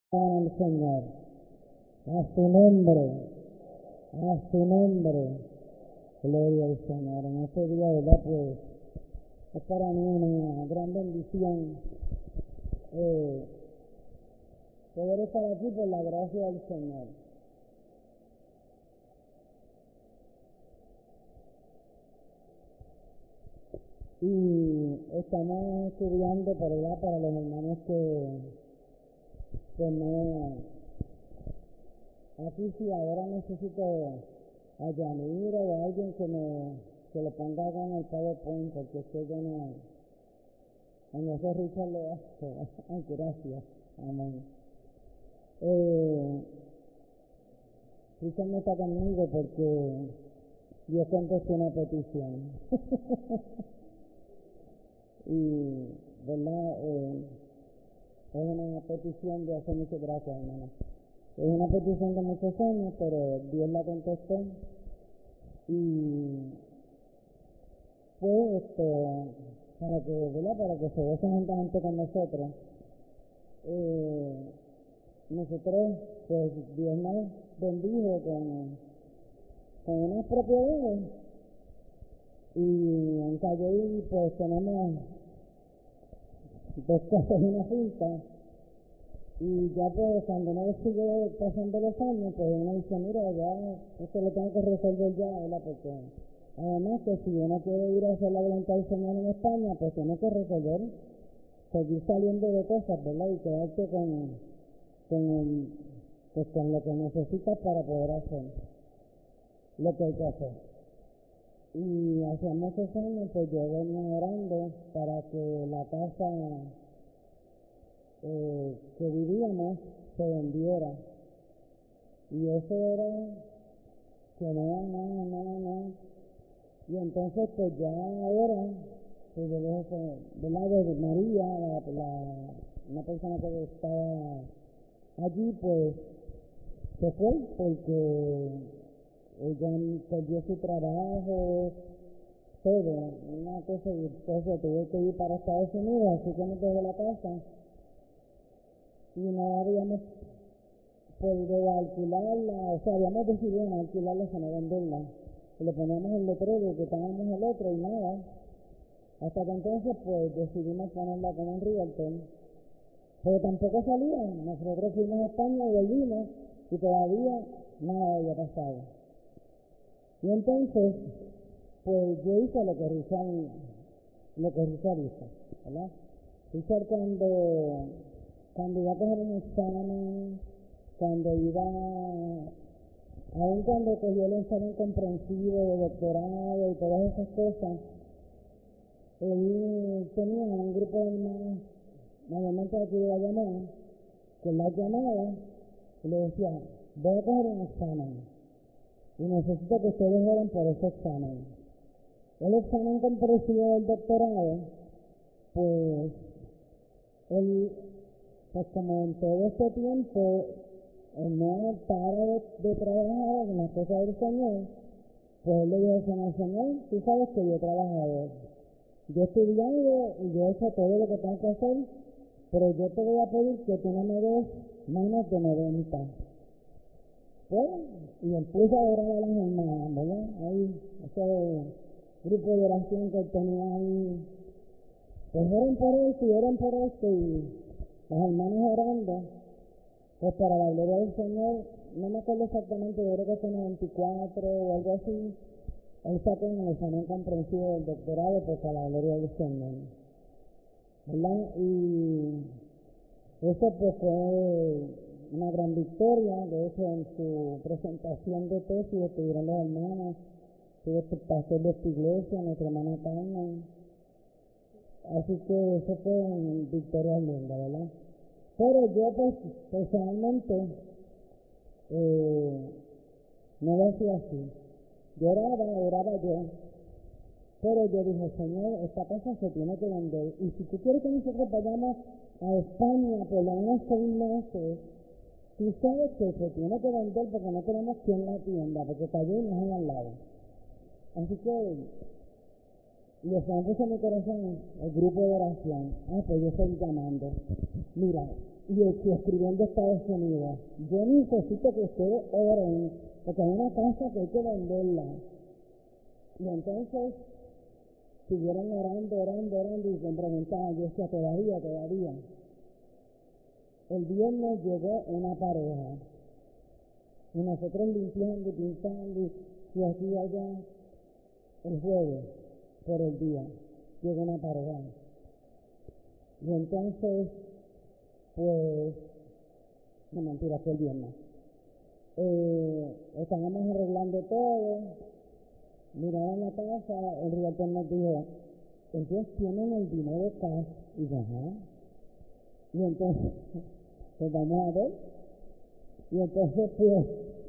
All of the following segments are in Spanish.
al Señor, a su nombre, a su nombre, gloria al Señor. En este día, ¿verdad? Pues es para mí una gran bendición poder estar aquí por la gracia del Señor. Y estamos estudiando por allá para los hermanos que no. Aquí sí, ahora necesito a Yanira o a alguien que lo ponga acá en el PowerPoint, porque es que yo no. En ese Richard lo hace. Ay, gracias. Amén. Richard no está conmigo porque Dios contestó una petición. Y, ¿verdad? Es una petición de hace muchas gracias, hermano. Es una petición de muchos años, pero Dios la contestó. Y fue para que, ¿verdad? Para que se goce juntamente con nosotros. Nosotros, pues Dios nos bendijo con unas propiedades. Y en Calle pues tenemos 2 casas y una finca. Y ya pues cuando uno sigue pasando los años, pues uno dice, mira, ya esto lo tengo que resolver ya, ¿verdad? Porque además que si uno quiere ir a hacer la voluntad del Señor en España, pues tiene que resolver, seguir saliendo de cosas, ¿verdad? Y quedarte con lo que necesitas para poder hacer lo que hay que hacer. Y hace muchos años, pues yo venía orando para que la casa que vivíamos se vendiera. Y eso era que no. Y entonces, pues ya ahora, pues yo dejé, ¿verdad? De María, una persona que estaba allí, pues se fue porque ella perdió su trabajo, todo, una cosa, y entonces tuve que ir para Estados Unidos, así que me dejé la casa y no habíamos podido alquilarla, o sea, habíamos decidido no alquilarla, sino venderla. Y le poníamos el letrero que estábamos el otro y nada. Hasta que entonces, pues, decidimos ponerla con un realtor. Pero tampoco salían. Nosotros fuimos a España y volvimos y todavía nada había pasado. Y entonces, pues, yo hice lo que Richard hizo, ¿verdad? Richard cuando iba a coger un examen, cuando aún cuando cogió el examen comprensivo de doctorado y todas esas cosas, él tenía un grupo de hermanos, mayormente aquí de Bayamón, que las llamaba y le decía, voy a coger un examen y necesito que ustedes oren por ese examen. El examen comprensivo del doctorado, pues, él, pues como en todo este tiempo, no para de trabajar en las cosas del Señor, pues él le dijo al Señor, tú sabes que yo he trabajado, yo he estudiado y yo he hecho todo lo que tengo que hacer, pero yo te voy a pedir que tú no me des menos de 90. Pues, y él puso a orar a las hermanas, ¿verdad? Ahí, ese grupo de oración que él tenía ahí, pues oran por esto, y las hermanas orando, pues para la gloria del Señor, no me acuerdo exactamente, yo creo que fue 94 o algo así, él sacó en el examen comprensivo del doctorado, pues para la gloria del Señor, ¿verdad? Y eso pues fue una gran victoria. De hecho, en su presentación de tesis estuvieron los hermanos, estuvo el pastor de esta iglesia, nuestra hermana Carmen, así que eso fue una victoria linda, ¿verdad? Pero yo pues personalmente no lo hacía así. Yo oraba yo, pero yo dije, Señor, esta casa se tiene que vender, y si tú quieres que nosotros vayamos a España por lo menos 6 meses, tú sabes que se tiene que vender porque no tenemos quien la atienda, porque Calle no es al lado. Así que le puso en mi corazón el grupo de oración. Pues yo estoy llamando. Mira, y escribiendo Estados Unidos, yo necesito que ustedes oren, porque hay una casa que hay que venderla. Y entonces siguieron orando y se preguntaban, yo decía, todavía. El viernes llegó una pareja y nosotros limpiando y pintando y aquí y allá. El jueves, por el día, llegó una pareja. Y entonces, pues, no mentira, fue el viernes. Estábamos arreglando todo, miraban la casa, el realtor nos dijo, ellos tienen el dinero cash. Y yo, ajá. Y entonces, pues vamos a ver. Y entonces, pues,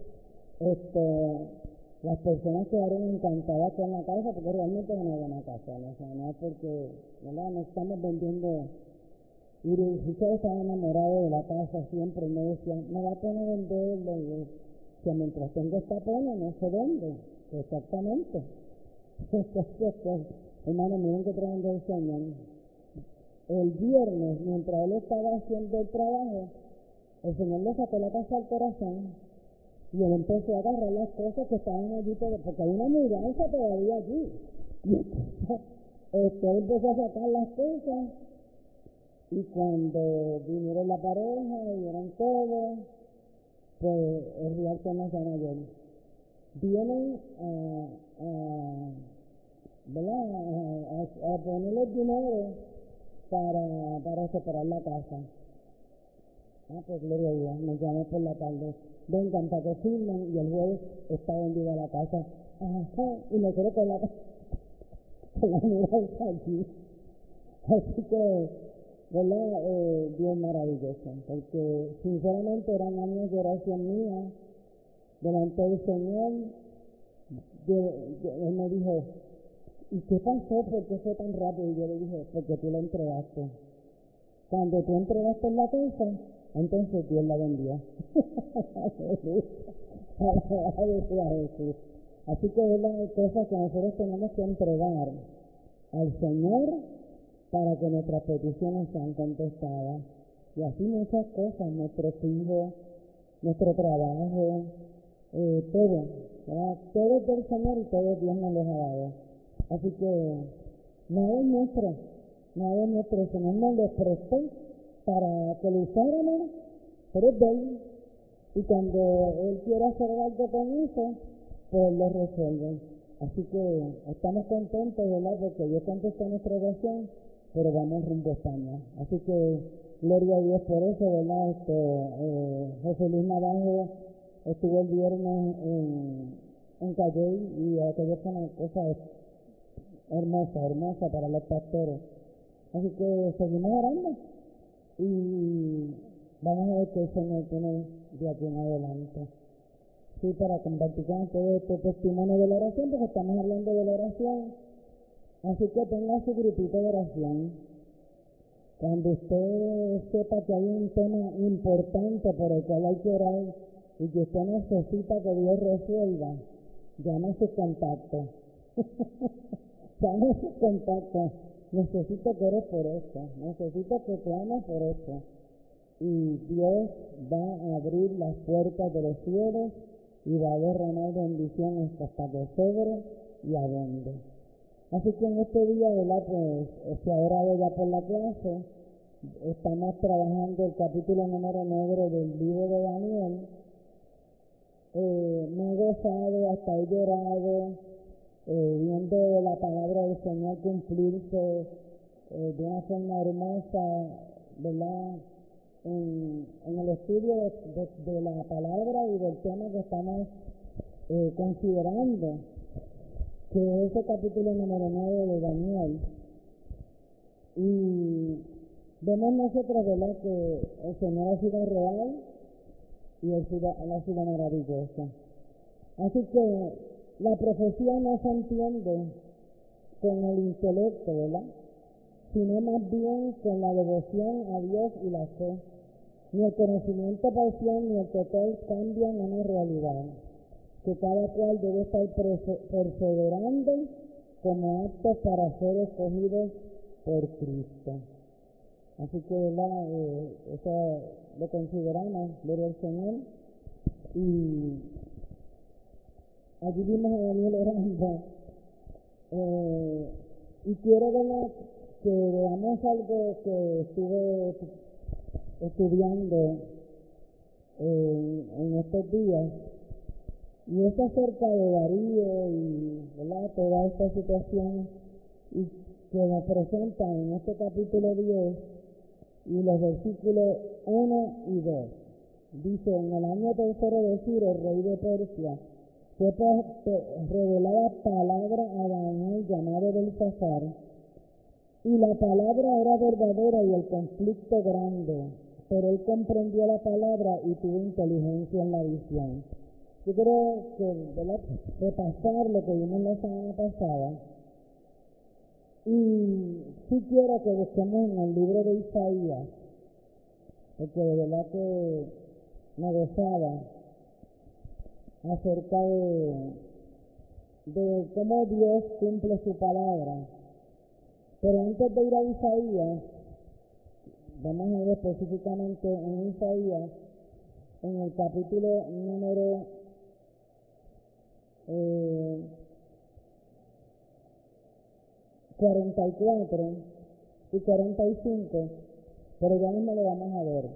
las personas quedaron encantadas con la casa, porque realmente es una buena casa, ¿no? O sea, no es porque, ¿verdad? No estamos vendiendo. Y Richard estaba enamorado de la casa siempre, y me decía, me da pena venderlo, y que mientras tengo esta pena no se vende. Exactamente. Entonces, pues, hermano, miren que tremendo el Señor. El viernes, mientras él estaba haciendo el trabajo, el Señor le sacó la casa al corazón y él empezó a agarrar las cosas que estaban allí, porque hay una mudanza todavía allí. Y él empezó a sacar las cosas y cuando vinieron la pareja y vieron todo, pues el realtor nos llama ayer. Vienen a ponerle dinero para separar la casa. Pues gloria a Dios, nos llamó por la tarde. Vengan para que firmen y el jueves está vendida la casa. Ajá, y me quedé con la mudanza allí. Así que, ¿verdad? Bien maravilloso, porque sinceramente eran años de oración mía delante del Señor. Él me dijo, ¿y qué pasó? ¿Por qué fue tan rápido? Y yo le dije, porque tú la entregaste. Cuando tú entregaste la casa, entonces Dios la vendió. Así que hay cosas que nosotros tenemos que entregar al Señor para que nuestras peticiones sean contestadas. Y así muchas cosas, nuestros hijos, nuestro trabajo, todo, ¿verdad? Todo es del Señor y todo Dios nos los ha dado. Así que nada es nuestro, el Señor nos lo prestó para que lo usáramos, pero es de Él. Y cuando Él quiere hacer algo con eso, pues lo resuelve. Así que estamos contentos, ¿verdad? Porque Dios contestó nuestra oración, pero vamos rumbo a España. Así que gloria a Dios por eso, ¿verdad? José Luis Navajo estuvo el viernes en Calley y aquello fue una cosa hermosa para los pastores. Así que seguimos orando y vamos a ver qué el Señor tiene de aquí en adelante. Sí, para compartir con ustedes este testimonio de la oración, porque estamos hablando de la oración. Así que tenga su grupito de oración. Cuando usted sepa que hay un tema importante por el cual hay que orar y que usted necesita que Dios resuelva, llame a sus contactos. Llame a sus contactos. Necesito que ores por esto. Necesito que clames por esto. Y Dios va a abrir las puertas de los cielos y va a derramar bendiciones hasta que sobre y abunde. Así que en este día, ¿verdad? Pues se ha orado ya por la clase. Estamos trabajando el capítulo número 9 del libro de Daniel. Me he gozado, hasta he llorado, viendo la palabra del Señor cumplirse de una forma hermosa, ¿verdad? En el estudio de la palabra y del tema que estamos considerando, que es el capítulo número 9 de Daniel. Y vemos nosotros, ¿verdad?, que el Señor ha sido real y Él ha sido maravilloso. Así que la profecía no se entiende con el intelecto, ¿verdad?, sino más bien con la devoción a Dios y la fe. Ni el conocimiento parcial ni el total cambian una realidad, que cada cual debe estar perseverando como aptos para ser escogidos por Cristo. Así que, ¿verdad? Eso lo consideramos, gloria al Señor. Y allí vimos a Daniel orando. Y quiero, ¿verdad?, que veamos algo que estuve estudiando en estos días. Y es acerca de Darío y, ¿verdad?, toda esta situación y que nos presenta en este capítulo 10 y los versículos 1 y 2. Dice: en el año tercero de Ciro, rey de Persia, fue revelada palabra a Daniel llamado Belsasar, y la palabra era verdadera y el conflicto grande, pero él comprendió la palabra y tuvo inteligencia en la visión. Yo creo que, ¿verdad?, repasar lo que vimos la semana pasada. Y sí quiero que busquemos en el libro de Isaías, porque de verdad que me gozaba acerca de cómo Dios cumple su palabra. Pero antes de ir a Isaías, vamos a ver específicamente en Isaías, en el capítulo número 44 y 45, pero ya mismo lo vamos a ver.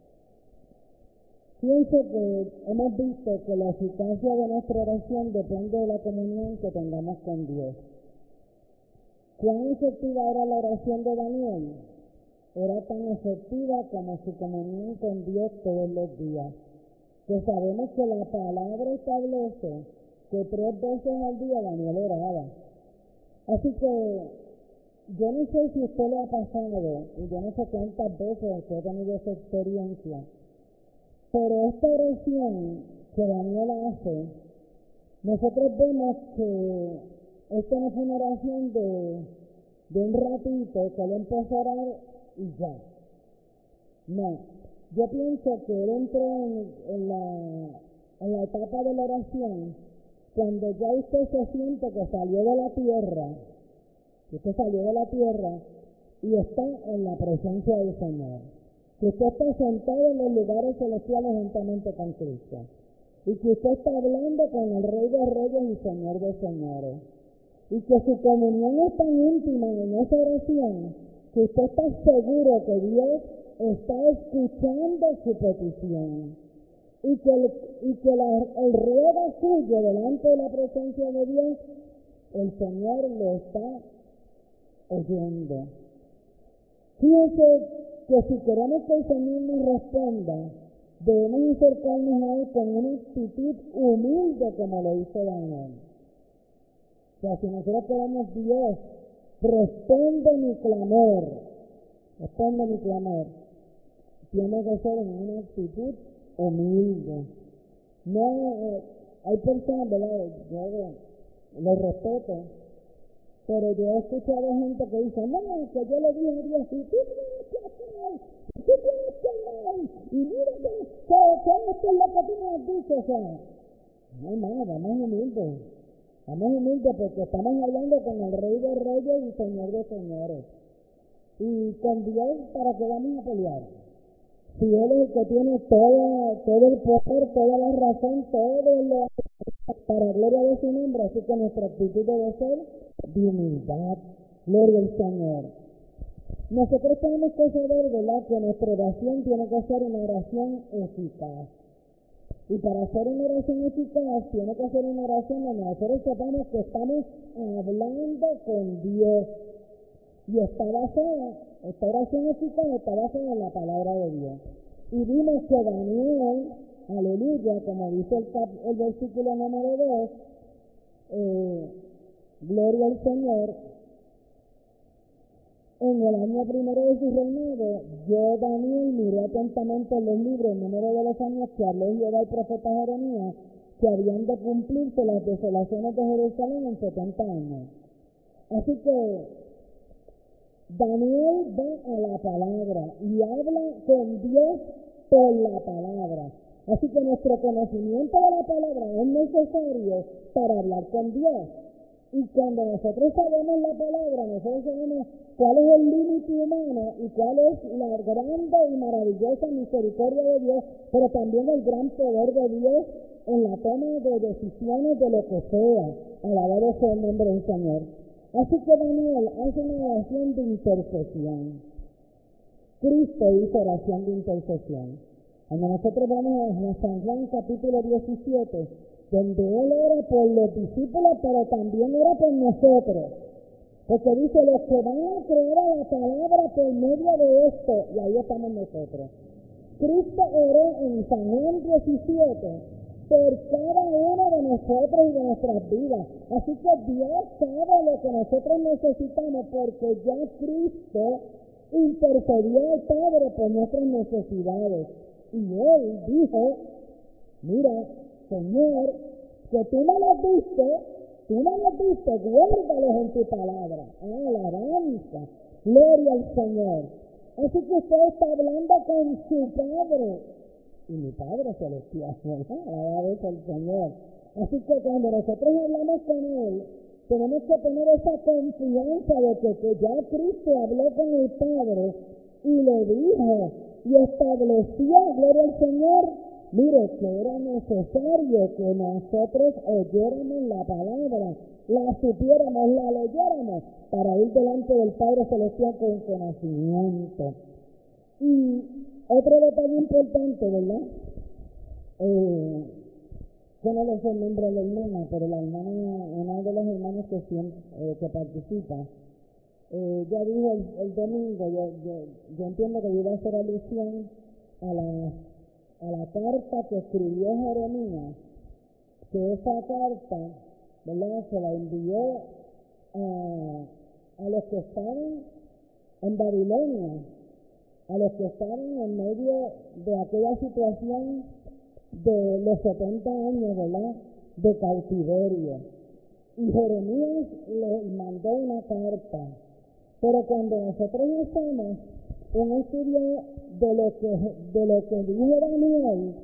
Fíjense que hemos visto que la eficacia de nuestra oración depende de la comunión que tengamos con Dios. ¿Cuán efectiva era la oración de Daniel? Era tan efectiva como su comunión con Dios todos los días. Que sabemos que la palabra establece que 3 veces al día Daniel oraba. Así que yo no sé si a usted le ha pasado, y yo no sé cuántas veces usted ha tenido esa experiencia, pero esta oración que Daniel hace, nosotros vemos que esto no fue una oración de un ratito que él empezó a orar y ya. No, yo pienso que él entró en la etapa de la oración cuando ya usted se siente que salió de la tierra, y está en la presencia del Señor. Que usted está sentado en los lugares celestiales juntamente con Cristo. Y que usted está hablando con el Rey de Reyes y Señor de Señores. Y que su comunión es tan íntima en esa oración que usted está seguro que Dios está escuchando su petición. Y que el ruego suyo delante de la presencia de Dios, el Señor lo está oyendo. Fíjense que si queremos que el Señor nos responda, debemos acercarnos a Él con una actitud humilde como lo hizo Daniel. O sea, si nosotros queremos: Dios, responde mi clamor, tiene que ser en una actitud humilde. No, hay personas, ¿verdad?, yo los respeto, pero yo he escuchado gente que dice: no, que yo le dije a Dios, si tú tienes que hacer, si tú tienes que hablar, y mira que esto es lo que tú me has dicho. O sea, no, hermano, vamos humildes porque estamos hablando con el Rey de Reyes y Señor de Señores. Y con Dios, ¿para qué vamos a pelear? Si Él es el que tiene todo el poder, toda la razón, todo lo para gloria de su nombre. Así que nuestra actitud debe ser de humildad. Gloria al Señor. Nosotros tenemos que saber, ¿verdad?, que nuestra oración tiene que ser una oración eficaz. Y para hacer una oración eficaz, tiene que ser una oración donde nosotros sepamos que estamos hablando con Dios. Y esta oración eficaz está basada en la palabra de Dios. Y vimos que Daniel, aleluya, como dice el versículo número 2, gloria al Señor, en el año primero de su reinado, yo, Daniel, miré atentamente los libros, el número de los años que habló Jehová el profeta Jeremías, que habían de cumplirse las desolaciones de Jerusalén en 70 años. Así que Daniel va a la palabra y habla con Dios por la palabra. Así que nuestro conocimiento de la palabra es necesario para hablar con Dios. Y cuando nosotros sabemos la palabra, nosotros sabemos cuál es el límite humano y cuál es la grande y maravillosa misericordia de Dios, pero también el gran poder de Dios en la toma de decisiones de lo que sea. Alabado sea el nombre del Señor. Así que Daniel hace una oración de intercesión. Cristo hizo oración de intercesión. Cuando nosotros vamos a San Juan capítulo 17, donde Él ora por los discípulos, pero también ora por nosotros. Porque dice, los que van a creer a la palabra por medio de esto, y ahí estamos nosotros. Cristo oró en San Juan 17 por cada uno de nosotros y de nuestras vidas. Así que Dios sabe lo que nosotros necesitamos, porque ya Cristo intercedió al Padre por nuestras necesidades. Y Él dijo, mira, Señor, que tú me los diste, guárdalos en tu palabra. Alabanza, gloria al Señor. Así que usted está hablando con su Padre, y mi Padre celestial, alabado al Señor. Así que cuando nosotros hablamos con Él, tenemos que tener esa confianza de que ya Cristo habló con el Padre y le dijo y estableció, gloria al Señor, mire, que era necesario que nosotros oyéramos la palabra, la supiéramos, la leyéramos, para ir delante del Padre Celestial con conocimiento. Y otro detalle importante, ¿verdad? Yo no le sé el nombre de la hermana, pero la hermana, una de las hermanas que participa, ya dijo el domingo, yo entiendo que iba a hacer alusión a la carta que escribió Jeremías, que esa carta, ¿verdad?, se la envió a los que estaban en Babilonia, a los que estaban en medio de aquella situación de los 70 años, ¿verdad?, de cautiverio. Y Jeremías le mandó una carta. Pero cuando nosotros hacemos un estudio de lo que dijo Daniel,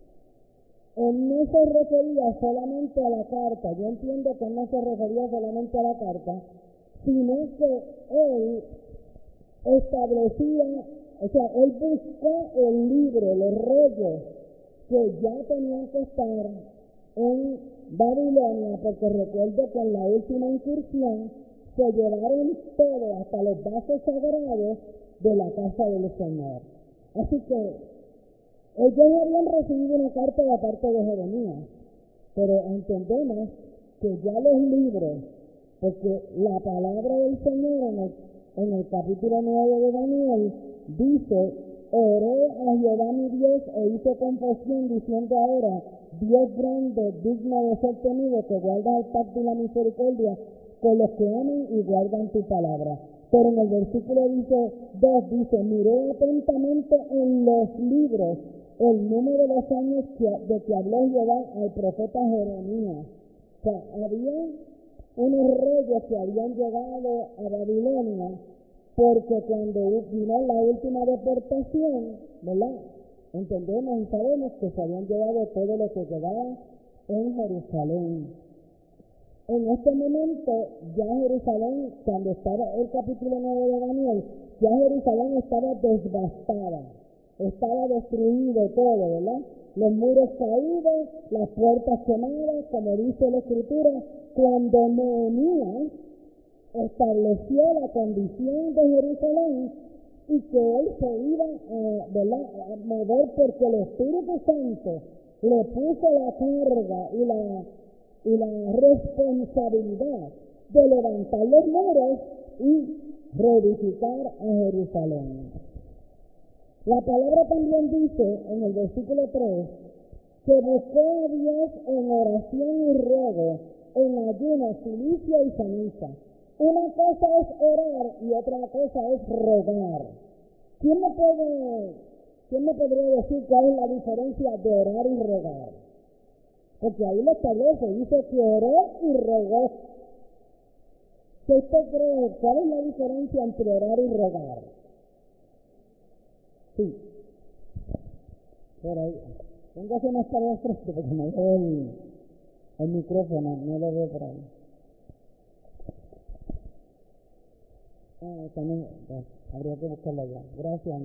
él no se refería solamente a la carta. Yo entiendo que él no se refería solamente a la carta, sino que él establecía, o sea, él buscó el libro, los rollos que ya tenían que estar en Babilonia, porque recuerdo que en la última incursión se llevaron todo, hasta los vasos sagrados de la casa del Señor. Así que ellos habían recibido una carta de parte de Jeremías, pero entendemos que ya los libros, porque la palabra del Señor en el capítulo 9 de Daniel dice, oré a Jehová mi Dios e hice confesión diciendo ahora, Dios grande, digno de ser temido, que guarda el pacto y la misericordia con los que aman y guardan tu palabra. Pero en el versículo 2 dice, miré atentamente en los libros el número de los años de que habló Jehová al profeta Jeremías. O sea, había unos reyes que habían llegado a Babilonia, porque cuando vino la última deportación, ¿verdad?, entendemos y sabemos que se habían llevado todo lo que quedaba en Jerusalén. En este momento, ya Jerusalén, cuando estaba el capítulo 9 de Daniel, ya Jerusalén estaba devastada, estaba destruido todo, ¿verdad? Los muros caídos, las puertas quemadas, como dice la Escritura, cuando Nehemías estableció la condición de Jerusalén y que él se iba a mover porque el Espíritu Santo le puso la carga y la responsabilidad de levantar los muros y reedificar a Jerusalén. La palabra también dice en el versículo 3 que buscó a Dios en oración y ruego, en ayuno, cilicio y ceniza. Una cosa es orar y otra cosa es rogar. ¿Quién me podría decir cuál es la diferencia de orar y rogar? Porque ahí lo establece, dice que oró y rogó. ¿Qué usted cree? ¿Cuál es la diferencia entre orar y rogar? Sí. Por ahí. Póngase más para el frente porque no veo el micrófono, no lo veo por ahí. también, pues, habría que buscarlo allá. Gracias.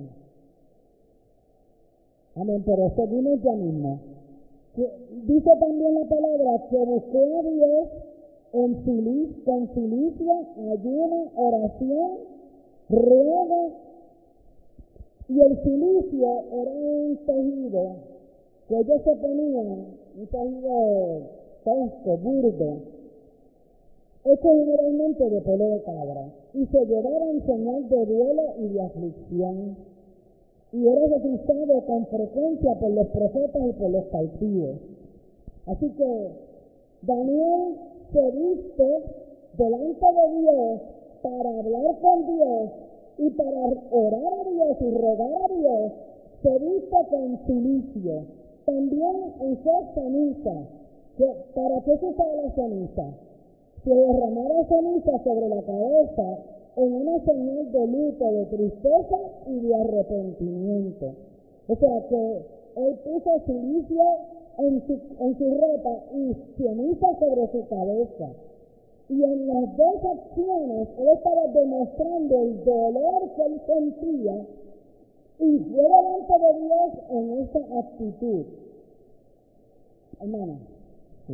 Amén, pero seguimos ya mismo. Dice también la palabra que buscó a Dios con cilicia, ayuno, oración, ruego. Y el cilicio era un tejido que ellos se ponían, un tejido tosco, burdo, hecho generalmente de pelo de cabra, y se llevaba en señal de duelo y de aflicción, y era utilizado con frecuencia por los profetas y por los cautivos. Así que Daniel se viste delante de Dios para hablar con Dios y para orar a Dios y rogar a Dios. Se viste con cilicio. También usó ceniza. ¿Para qué se usaba la ceniza? Se derramaba ceniza sobre la cabeza en una señal de luto, de tristeza y de arrepentimiento. O sea que él puso cilicio en su ropa y ceniza sobre su cabeza. Y en las dos acciones él estaba demostrando el dolor que él sentía y fue delante de Dios en esa actitud. Hermano. Sí,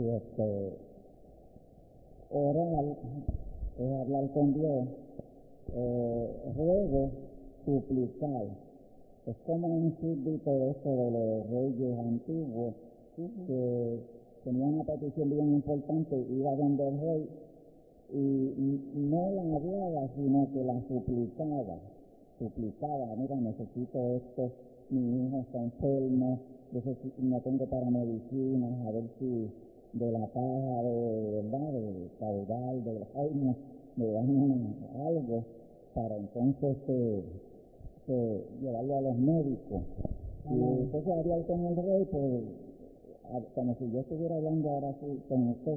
orar es hablar con Dios, ruego, suplicar. Es como un súbdito de esto de los reyes antiguos, que tenía una petición bien importante, iba donde el rey y no la hablaba, sino que la suplicaba, mira, necesito esto, mi hijo está enfermo, no tengo para medicinas, a ver si de la caja de caudal, del reino, me dan algo para entonces llevarlo a los médicos. Y entonces hablar con el rey, pues, como si yo estuviera hablando ahora sí con usted.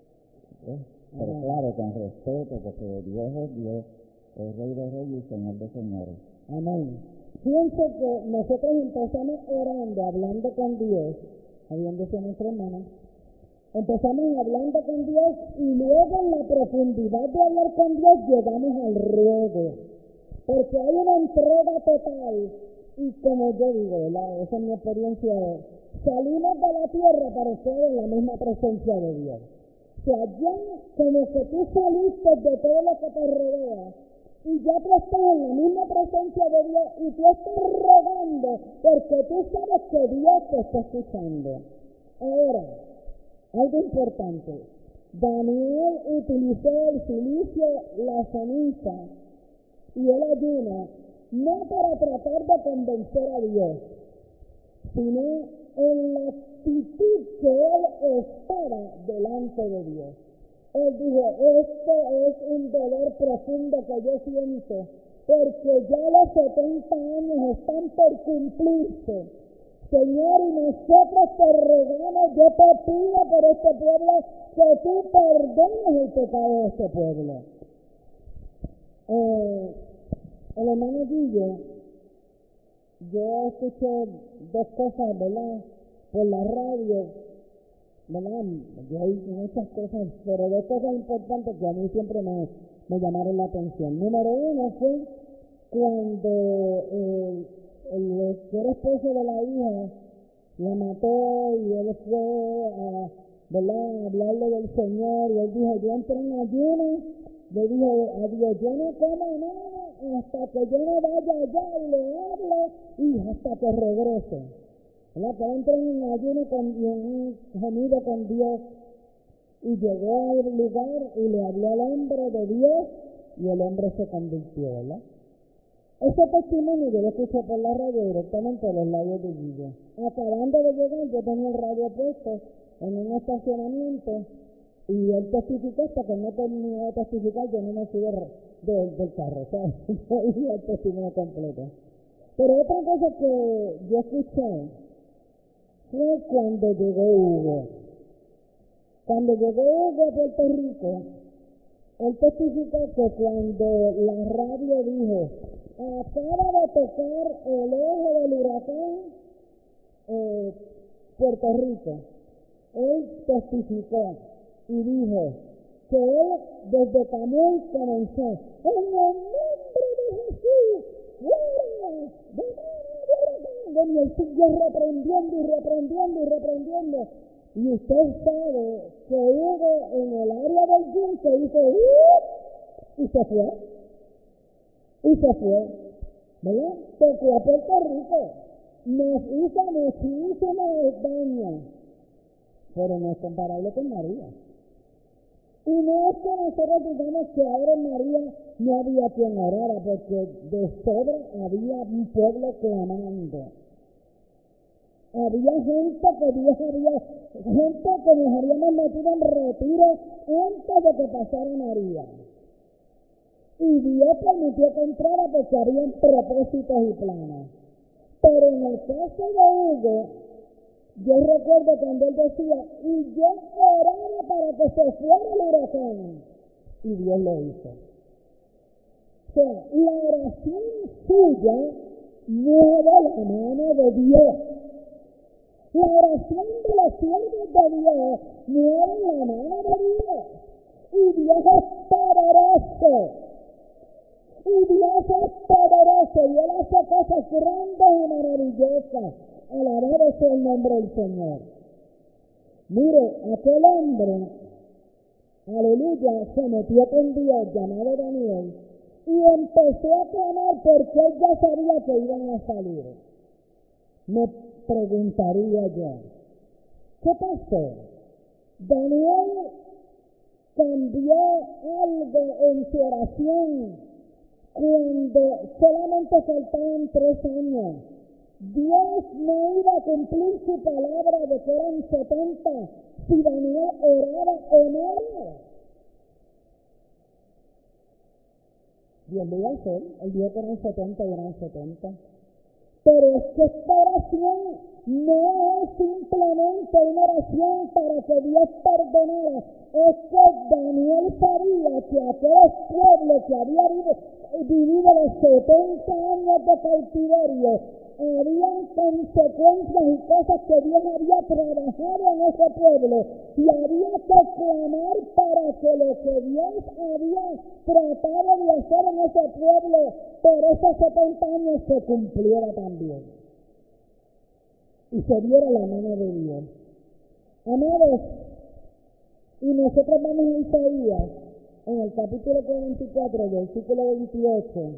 Pero claro, con respeto, porque Dios es Dios, es Rey de Reyes y Señor de Señores. Amén. Fíjense que nosotros empezamos orando, hablando con Dios, habiéndose nuestra hermana. Empezamos hablando con Dios y luego en la profundidad de hablar con Dios llegamos al ruego. Porque hay una entrega total y como yo digo, ¿verdad? Esa es mi experiencia, salimos de la tierra para estar en la misma presencia de Dios. O sea, ya como que tú saliste de todo lo que te rodea y ya tú estás en la misma presencia de Dios y tú estás rogando porque tú sabes que Dios te está escuchando. Ahora, algo importante, Daniel utilizó el cilicio, la ceniza y el ayuno no para tratar de convencer a Dios, sino en la actitud que él estaba delante de Dios. Él dijo, esto es un dolor profundo que yo siento, porque ya los 70 años están por cumplirse. Señor, y nosotros te rogamos, yo te pido por este pueblo, que tú perdones el pecado de este pueblo. El hermano Guillo, yo escuché dos cosas, ¿verdad? Por la radio, ¿verdad? Yo oí muchas cosas, pero dos cosas importantes que a mí siempre me llamaron la atención. Número uno fue cuando el que era esposo de la hija la mató y él fue a, ¿verdad?, a hablarle del Señor y él dijo, yo entré en ayuno, le dije a Dios, yo no como nada hasta que yo no vaya allá y le hable y hasta que regrese. ¿Verdad? Que entré en ayuno y en un gemido con Dios y llegó al lugar y le habló al hombre de Dios y el hombre se convirtió, ¿verdad? Ese testimonio yo lo escuché por la radio directamente de los labios de Guillo. Acabando de llegar, yo tenía el radio puesto en un estacionamiento y él testificó hasta que no terminó de testificar, yo no me fui del carro, ¿sabes? Yo oí el testimonio completo. Pero otra cosa que yo escuché fue cuando llegó Hugo. Cuando llegó Hugo a Puerto Rico, él testificó que cuando la radio dijo, acaba de tocar el ojo del huracán Puerto Rico, él testificó y dijo que él desde Camuy comenzó, en el nombre ¡fuera! Y él siguió reprendiendo. Y usted sabe que hubo en el área del gym que hizo y se fue, ¿verdad? Se fue a Puerto Rico, nos hizo muchísimo daño, pero no es comparable con María. Y no es que nosotros digamos que ahora en María no había quien orara, porque de sobra había un pueblo clamando. Había gente que nos habíamos metido en retiro antes de que pasara María. Y Dios permitió que entrara porque habían propósitos y planes. Pero en el caso de Hugo, yo recuerdo cuando él decía, y yo oraba para que se fuera el huracán. Y Dios lo hizo. O sea, la oración suya mueve la mano de Dios. La oración de los siervos de Dios mueve la mano de Dios. Y Dios es poderoso. Y Él hace cosas grandes y maravillosas. Alabado sea el nombre del Señor. Mire, aquel hombre, aleluya, se metió con Dios, llamado Daniel, y empezó a clamar porque él ya sabía que iban a salir. Me preguntaría yo, ¿qué pasó? Daniel cambió algo en su oración cuando solamente faltaban 3 años. Dios no iba a cumplir su palabra de que eran 70 si Daniel oraba o no oraba. Dios lo iba a hacer, él dijo que eran 70 y eran 70. Pero es que esta oración no es simplemente una oración para que Dios perdonara. Es que Daniel sabía que aquel pueblo que había vivido los 70 años de cautiverio, habían consecuencias y cosas que Dios había trabajado en ese pueblo, y había que clamar para que lo que Dios había tratado de hacer en ese pueblo por esos 70 años se cumpliera también y se diera la mano de Dios. Amados, y nosotros vamos a Isaías en el capítulo 44, versículo 28.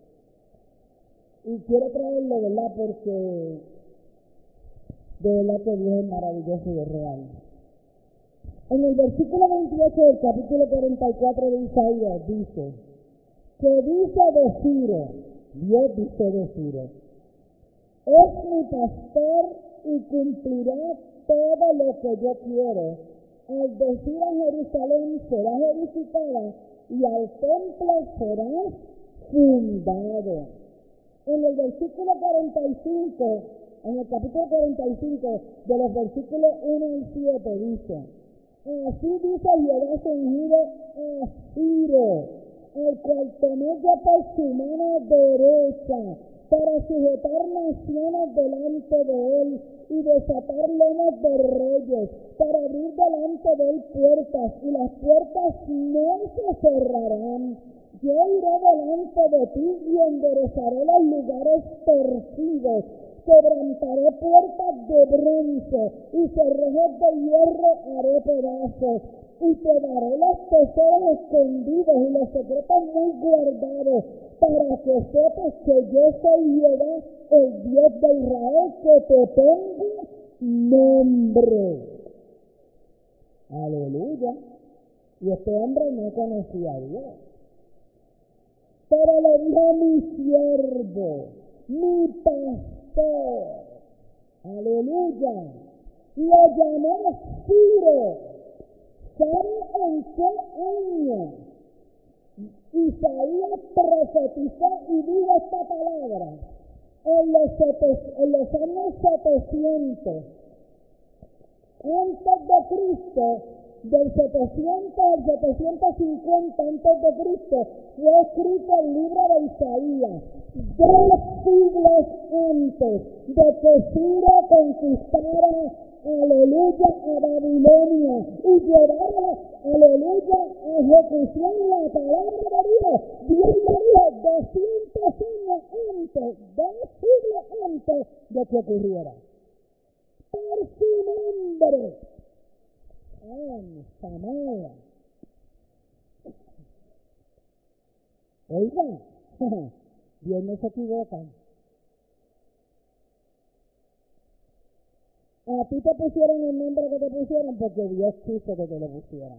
Y quiero traerlo, ¿verdad? Porque de verdad que Dios es maravilloso y es real. En el versículo 28 del capítulo 44 de Isaías dice, que dice de Ciro, Dios dice de Ciro, es mi pastor y cumplirá todo lo que yo quiero. Al decir a Jerusalén será edificada y al templo será fundado. En el versículo 45, en el capítulo 45, de los versículos 1 al 7 dice, así dice Jehová su ungido a Ciro, al cual tomé yo por su mano derecha, para sujetar naciones delante de él y desatar lomos de reyes, para abrir delante de él puertas, y las puertas no se cerrarán. Yo iré delante de ti y enderezaré los lugares torcidos, quebrantaré puertas de bronce y cerrojos de hierro haré pedazos, y te daré los tesoros escondidos y los secretos muy guardados, para que sepas que yo soy Jehová, el Dios de Israel, que te pongo nombre. Aleluya. Y este hombre no conocía a Dios. Pero le dijo mi siervo, mi pastor. Aleluya. Lo llamó Ciro. ¿Sabe en qué año Isaías profetizó y dijo esta palabra? En los años 700 antes de Cristo, del 700 al 750 a.C., fue escrito el libro de Isaías. 2 siglos antes de que Ciro conquistara, aleluya, a Babilonia y llevara, aleluya, a ejecución la palabra de Dios. Dios le dijo 200 años antes, 2 siglos antes de que ocurriera. Por su nombre. Samaria. Oiga, Dios no se equivoca. A ti te pusieron el nombre que te pusieron porque Dios quiso que te lo pusieran.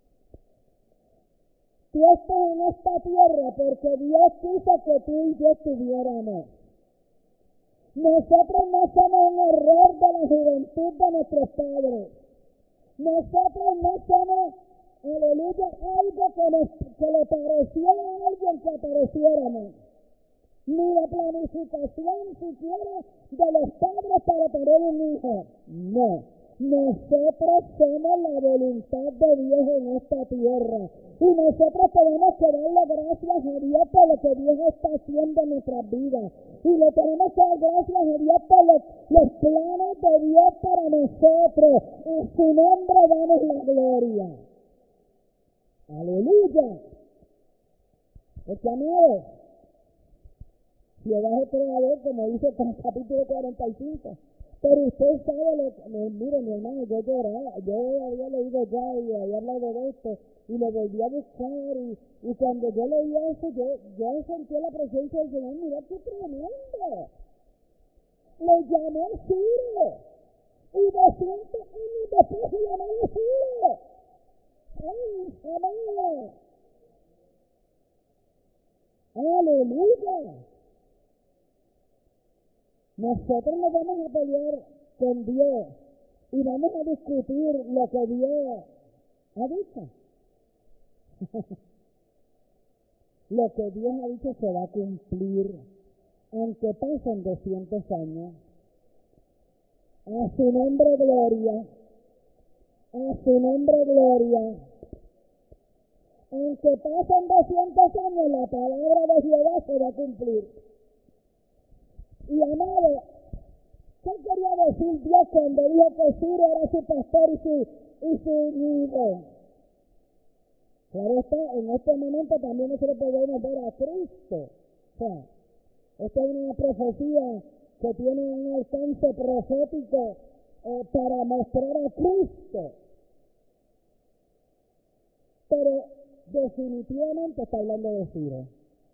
Tú estás en esta tierra porque Dios quiso que tú y yo estuviéramos. Nosotros no somos un error de la juventud de nuestros padres. Nosotros no somos, aleluya, algo que le pareció a alguien que apareciéramos. Ni la planificación siquiera de los padres para tener un hijo. No. Nosotros somos la voluntad de Dios en esta tierra. Y nosotros tenemos que darle gracias a Dios por lo que Dios está haciendo en nuestras vidas. Y le tenemos que dar gracias a Dios por los planes de Dios para nosotros. A su nombre damos la gloria. Aleluya. Porque amado, Jehová es creador, como dice en el capítulo 45. Pero usted sabe lo que, mire mi hermano, yo lloraba, yo había leído ya y había hablado de esto y lo volví a buscar y cuando yo leí eso, yo sentí la presencia del Señor. Mira qué tremendo. Le llamó Ciro y 200 años después se llamó Ciro. ¡Ay, amado! ¡Aleluya! Nosotros nos vamos a pelear con Dios y vamos a discutir lo que Dios ha dicho. Lo que Dios ha dicho se va a cumplir, aunque pasen 200 años. A su nombre gloria, a su nombre gloria. Aunque pasen 200 años, la palabra de Jehová se va a cumplir. Y amado, ¿qué quería decir Dios cuando dijo que Ciro era su pastor y su líder? Claro está, en este momento también nosotros podemos ver a Cristo. O sea, esta es una profecía que tiene un alcance profético para mostrar a Cristo. Pero definitivamente está hablando de Ciro.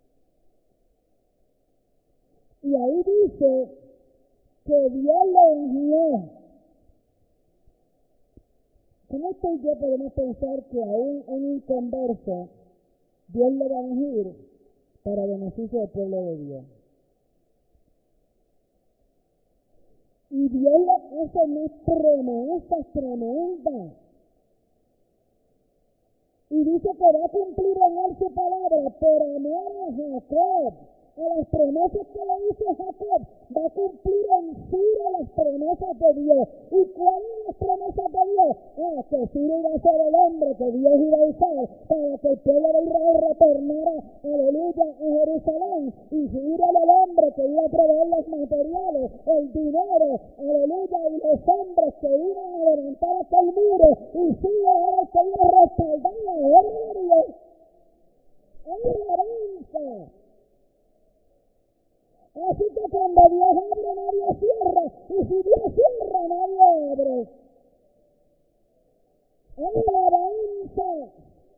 Y ahí dice que Dios lo ungió. ¿Cómo usted y yo podemos pensar que aún en un converso Dios le va a ungir para beneficio del pueblo de Dios? Y Dios le hace unas promesas tremendas. Y dice que va a cumplir en él su palabra por amor a Jacob. A las promesas que le hizo Jacob, va a cumplir en Ciro las promesas de Dios. ¿Y cuáles son las promesas de Dios? Que Ciro iba a ser el hombre que Dios iba a usar para que el pueblo de Israel retornara, aleluya, a Jerusalén. Y Ciro era el hombre que iba a proveer los materiales, el dinero, aleluya, y los hombres que iban a levantar aquel muro. Y Ciro era el que iba a respaldar la obra de Dios. ¡Alabanza! Así que cuando Dios abre, nadie cierra. Y si Dios cierra, nadie abre. ¡Alabanza!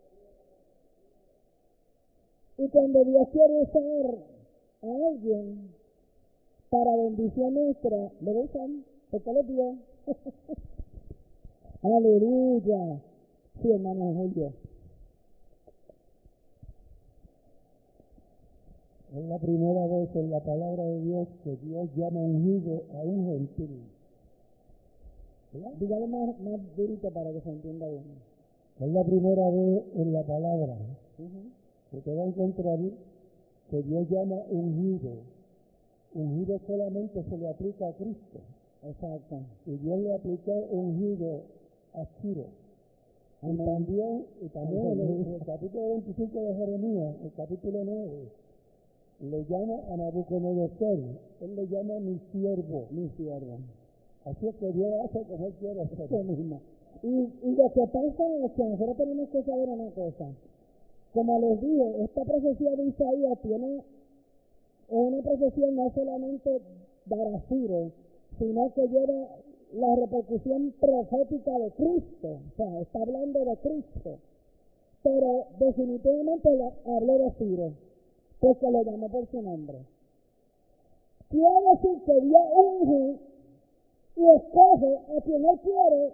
Y cuando Dios quiere usar a alguien para bendición nuestra, lo usan, porque lo dio. ¡Aleluya! Sí, hermano Julio. Es la primera vez en la palabra de Dios que Dios llama ungido a un gentil. Dígale más durito para que se entienda bien. Es la primera vez en la palabra que te va a encontrar que Dios llama ungido. Ungido solamente se le aplica a Cristo. Exacto. Y Dios le aplicó ungido a Ciro. Y también en el capítulo 25 de Jeremías, el capítulo 9, le llama a Nabucodonosor, él le llama mi siervo. Así es que Dios hace como él quiere hacer. Eso mismo. Y lo que pasa es que nosotros tenemos que saber una cosa. Como les dije, esta profecía de Isaías es una profecía no solamente de Araciro, sino que lleva la repercusión profética de Cristo. O sea, está hablando de Cristo. Pero definitivamente habló de Ciro, porque lo llamó por su nombre. Quiere decir que Dios unge y escoge a quien Él quiere,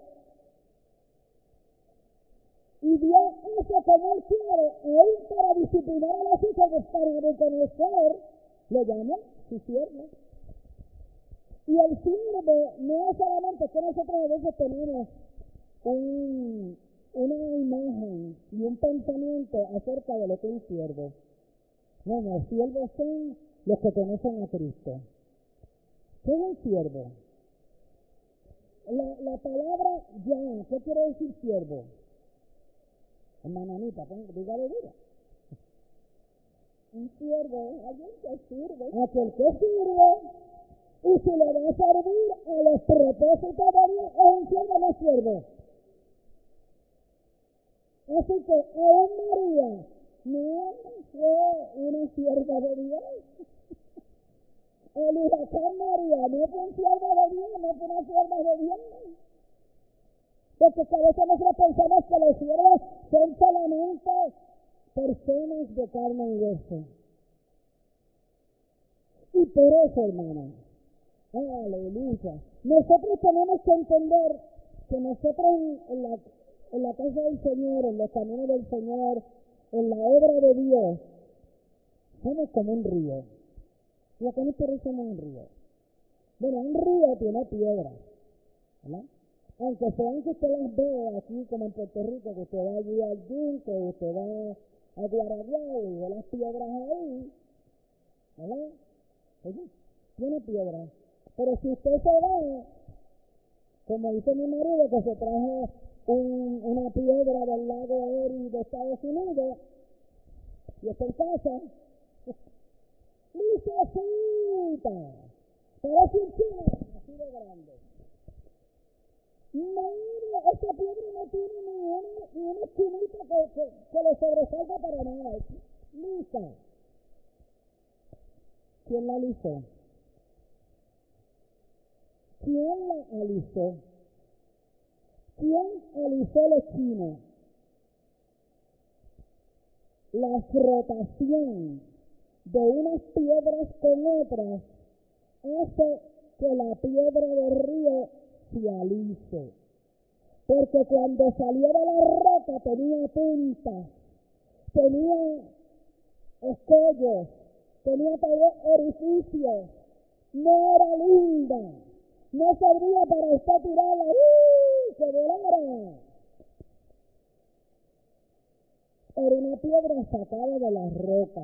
y Dios hace como Él quiere, aún para disciplinar a los hijos de Nabucodonosor, lo llama su siervo. Y el siervo no es solamente que nosotros a veces tenemos una imagen y un pensamiento acerca de lo que es un siervo. No, los siervos son los que conocen a Cristo. ¿Qué es un siervo? La palabra ya, ¿qué quiere decir siervo? Hermana Anita, dígale duro. Un siervo es alguien que sirve. Aquel que sirve, y si le va a servir a los propósitos de Dios, es un siervo, no es siervo. Así que aún María no fue una sierva de Dios. El huracán María no fue un siervo de Dios, no fue una sierva de Dios. Porque a veces nosotros pensamos que los siervos son solamente personas de carne y hueso. Y por eso, hermano, aleluya, nosotros tenemos que entender que nosotros en la casa del Señor, en los caminos del Señor, en la obra de Dios, somos como un río. ¿Y a qué nos parecemos un río? Bueno, un río tiene piedras, ¿verdad? Aunque sean que usted las ve aquí como en Puerto Rico, que usted va allí al Yunque, usted va a Guaraguao y ve las piedras ahí, ¿verdad? Oye, tiene piedras. Pero si usted se va, como dice mi marido, que se trajo una piedra del lago Erie de Estados Unidos, y está en casa, ¡lisecita! Parece un chino, así de grande. No, esta piedra no tiene ni una esquinita que le sobresalga para nada. Es lisa. ¿Quién la alisó? ¿Quién la alisó? ¿Quién alisó la esquina? La frotación de unas piedras con otras hace que la piedra del río se alice. Porque cuando salió de la roca tenía puntas, tenía escollos, tenía también orificios, no era linda, no servía para usted tirarla, que volara. Era una piedra sacada de la roca.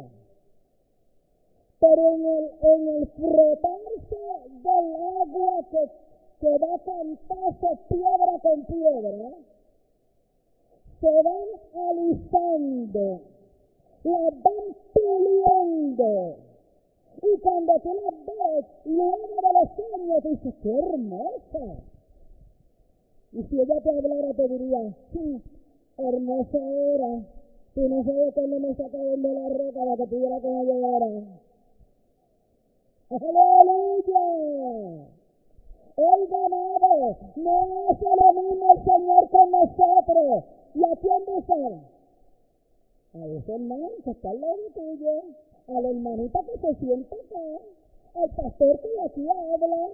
Pero en el frotarse del agua que va a cantarse piedra con piedra, se van alisando, las van puliendo. Y cuando tú las ves, luego de los años, dices, ¡qué hermosa! Y si ella te hablara, te diría, sí, hermosa era. Tú no sabes cuándo me sacaron de la roca para que tuviera que me llevara. ¡Aleluya! Oiga, amado, no hace lo mismo el Señor con nosotros. ¿Y a quién dice? A ese hermano que está al lado tuyo, a la hermanita que se sienta acá, al pastor que de aquí habla.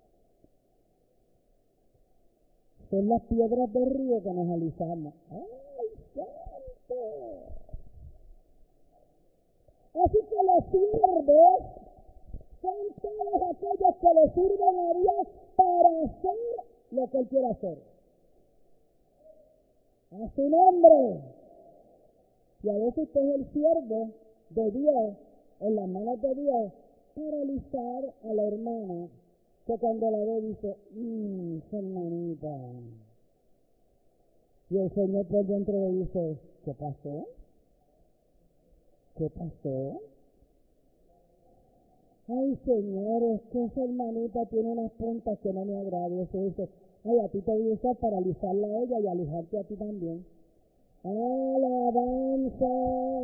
Son las piedras del río que nos alisamos. ¡Ay, santo! Así que los siervos son todos aquellos que le sirven a Dios para hacer lo que Él quiere hacer. A su nombre. Y a veces usted es el siervo de Dios, en las manos de Dios, para alisar a la hermana, que cuando la ve dice, hermanita, Y el Señor por dentro le dice, ¿qué pasó? ¿Qué pasó? Ay, Señor, es que esa hermanita tiene unas puntas que no me agradan. Y se dice, ay, a ti te voy a usar para alisarla a ella y alisarte a ti también. Alabanza.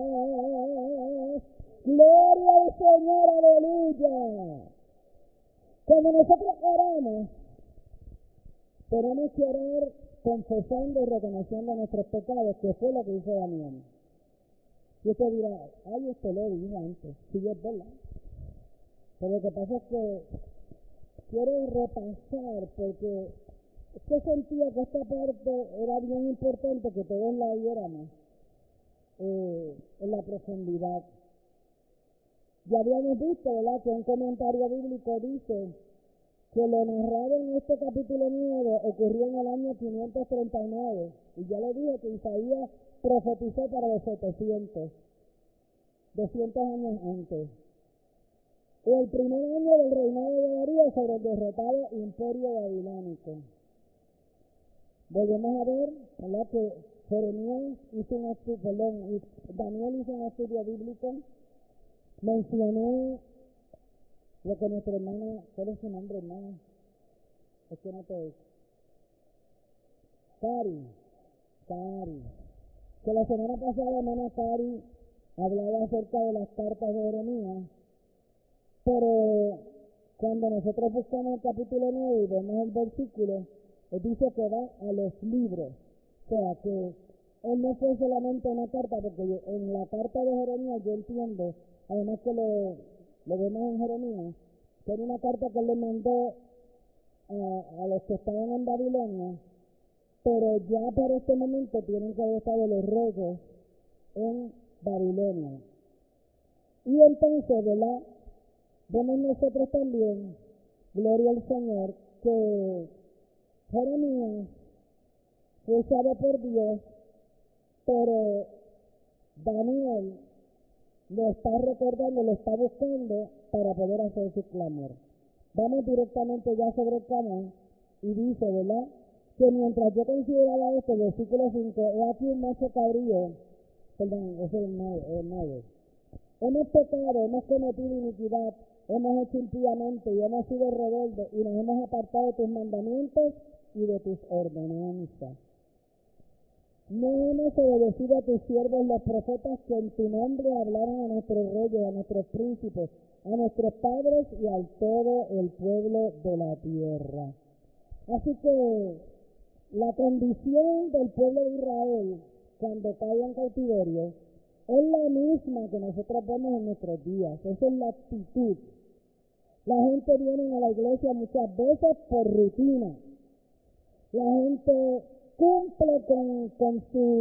Gloria al Señor, aleluya. Cuando nosotros oramos, tenemos que orar confesando y reconociendo nuestros pecados, que fue lo que hizo Daniel. Y usted dirá, ay, usted lo dijo antes. Sí, es verdad. Pero lo que pasa es que quiero repasar porque yo sentía que esta parte era bien importante que todos la viéramos en la profundidad. Ya habíamos visto, ¿verdad?, que un comentario bíblico dice que lo narrado en este capítulo 9 ocurrió en el año 539. Y ya le dije que Isaías profetizó para los 200 años antes. El primer año del reinado de Darío sobre el derrotado imperio babilónico. Volvemos a ver, ¿verdad?, que Daniel hizo un estudio bíblico, mencionó lo que nuestra hermana, ¿cuál es su nombre, hermana? Es que no te... Cari, que la semana pasada hermana Cari hablaba acerca de las cartas de Jeremías, pero cuando nosotros buscamos el capítulo 9 y vemos el versículo, él dice que va a los libros. O sea, que él no fue solamente una carta, porque en la carta de Jeremías yo entiendo, además que lo vemos en Jeremías, que era una carta que él le mandó a los que estaban en Babilonia, pero ya para este momento tienen que haber estado los reyes en Babilonia. Y entonces, ¿verdad?, vemos nosotros también, gloria al Señor, que Jeremías fue usado por Dios, pero Daniel lo está recordando, lo está buscando para poder hacer su clamor. Vamos directamente ya sobre el clamor y dice, ¿verdad?, que mientras yo consideraba esto, versículo 5, he aquí un macho cabrío, perdón, ese es el 9. Hemos pecado, hemos cometido iniquidad, hemos hecho impíamente y hemos sido rebeldes y nos hemos apartado de tus mandamientos y de tus ordenanzas. No hemos obedecido a tus siervos los profetas que en tu nombre hablaron a nuestros reyes, a nuestros príncipes, a nuestros padres y a todo el pueblo de la tierra. Así que la condición del pueblo de Israel cuando cae en cautiverio es la misma que nosotros vemos en nuestros días. Esa es la actitud. La gente viene a la iglesia muchas veces por rutina. La gente cumple con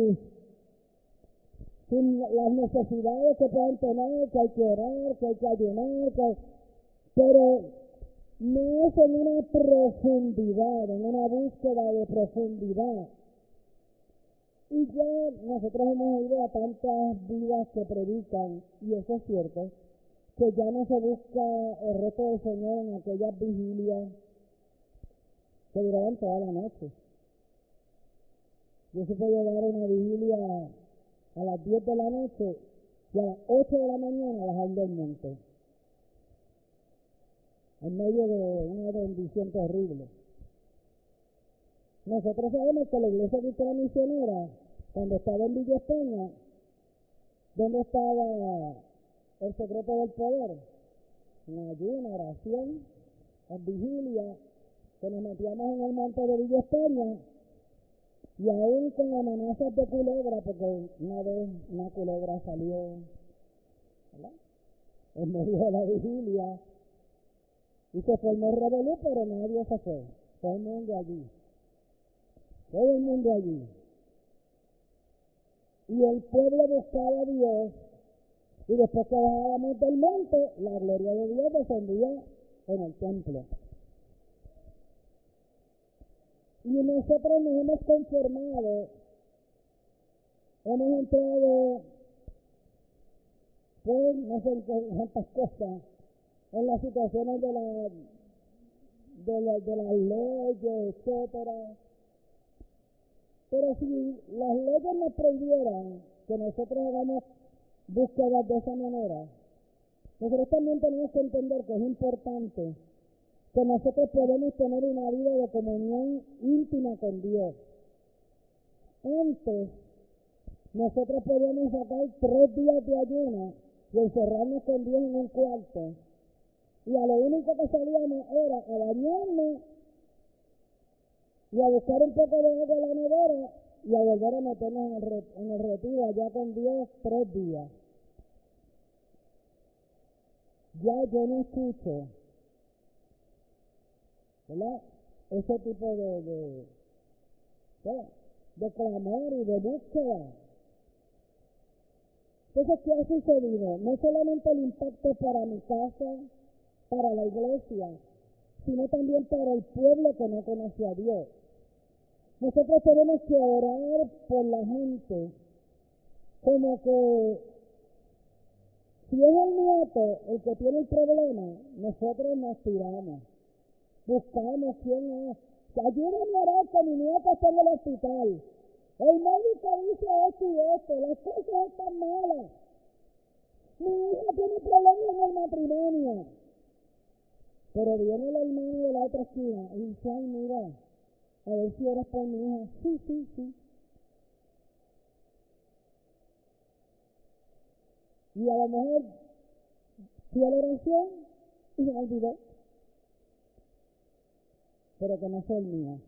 las necesidades que pueden tener, que hay que orar, que hay que ayunar, pero no es en una profundidad, en una búsqueda de profundidad. Y ya nosotros hemos oído a tantas vidas que predican, y eso es cierto, que ya no se busca el resto del Señor en aquellas vigilias que duraban toda la noche. Yo supe llegar a una vigilia a las 10 de la noche y a las 8 de la mañana bajando el monte, en medio de una bendición terrible. Nosotros sabemos que la Iglesia Cristiana Misionera, cuando estaba en Villa España, ¿dónde estaba el secreto del poder? En ayuno, oración, en vigilia, que nos metíamos en el monte de Villa España, y aún con amenazas de culebra, porque una vez una culebra salió, ¿verdad?, en medio de la vigilia, y se formó el revolú, pero nadie se fue. Todo el mundo allí. Todo el mundo allí. Y el pueblo buscaba a Dios, y después que bajábamos del monte, la gloria de Dios descendía en el templo. Y nosotros nos hemos conformado, hemos entrado, pues, no sé cuántas cosas, en las situaciones de las leyes, etcétera. Pero si las leyes nos prohibieran que nosotros hagamos búsquedas de esa manera, nosotros también tenemos que entender que es importante que nosotros podemos tener una vida de comunión íntima con Dios. Antes, nosotros podíamos sacar 3 días de ayuno y encerrarnos con Dios en un cuarto. Y a lo único que salíamos era a bañarnos y a buscar un poco de agua en la nevera y a volver a meternos en el retiro allá con Dios 3 días. Ya yo no escucho, ¿verdad? Ese tipo de clamor y de búsqueda. Entonces, ¿qué ha sucedido? No solamente el impacto para mi casa, para la iglesia, sino también para el pueblo que no conoce a Dios. Nosotros tenemos que orar por la gente, como que si es el nieto el que tiene el problema, nosotros nos tiramos, buscamos quién es. Ayúdame a orar que mi nieto está en el hospital. El médico dice esto y esto, las cosas están malas. Mi hija tiene problemas en el matrimonio. Pero viene el hermano de la otra esquina y dice, ay, mira, a ver si eres por mi hija. Sí. Y a lo mejor fui a la oración y se me olvidó. Pero que no fue el mío.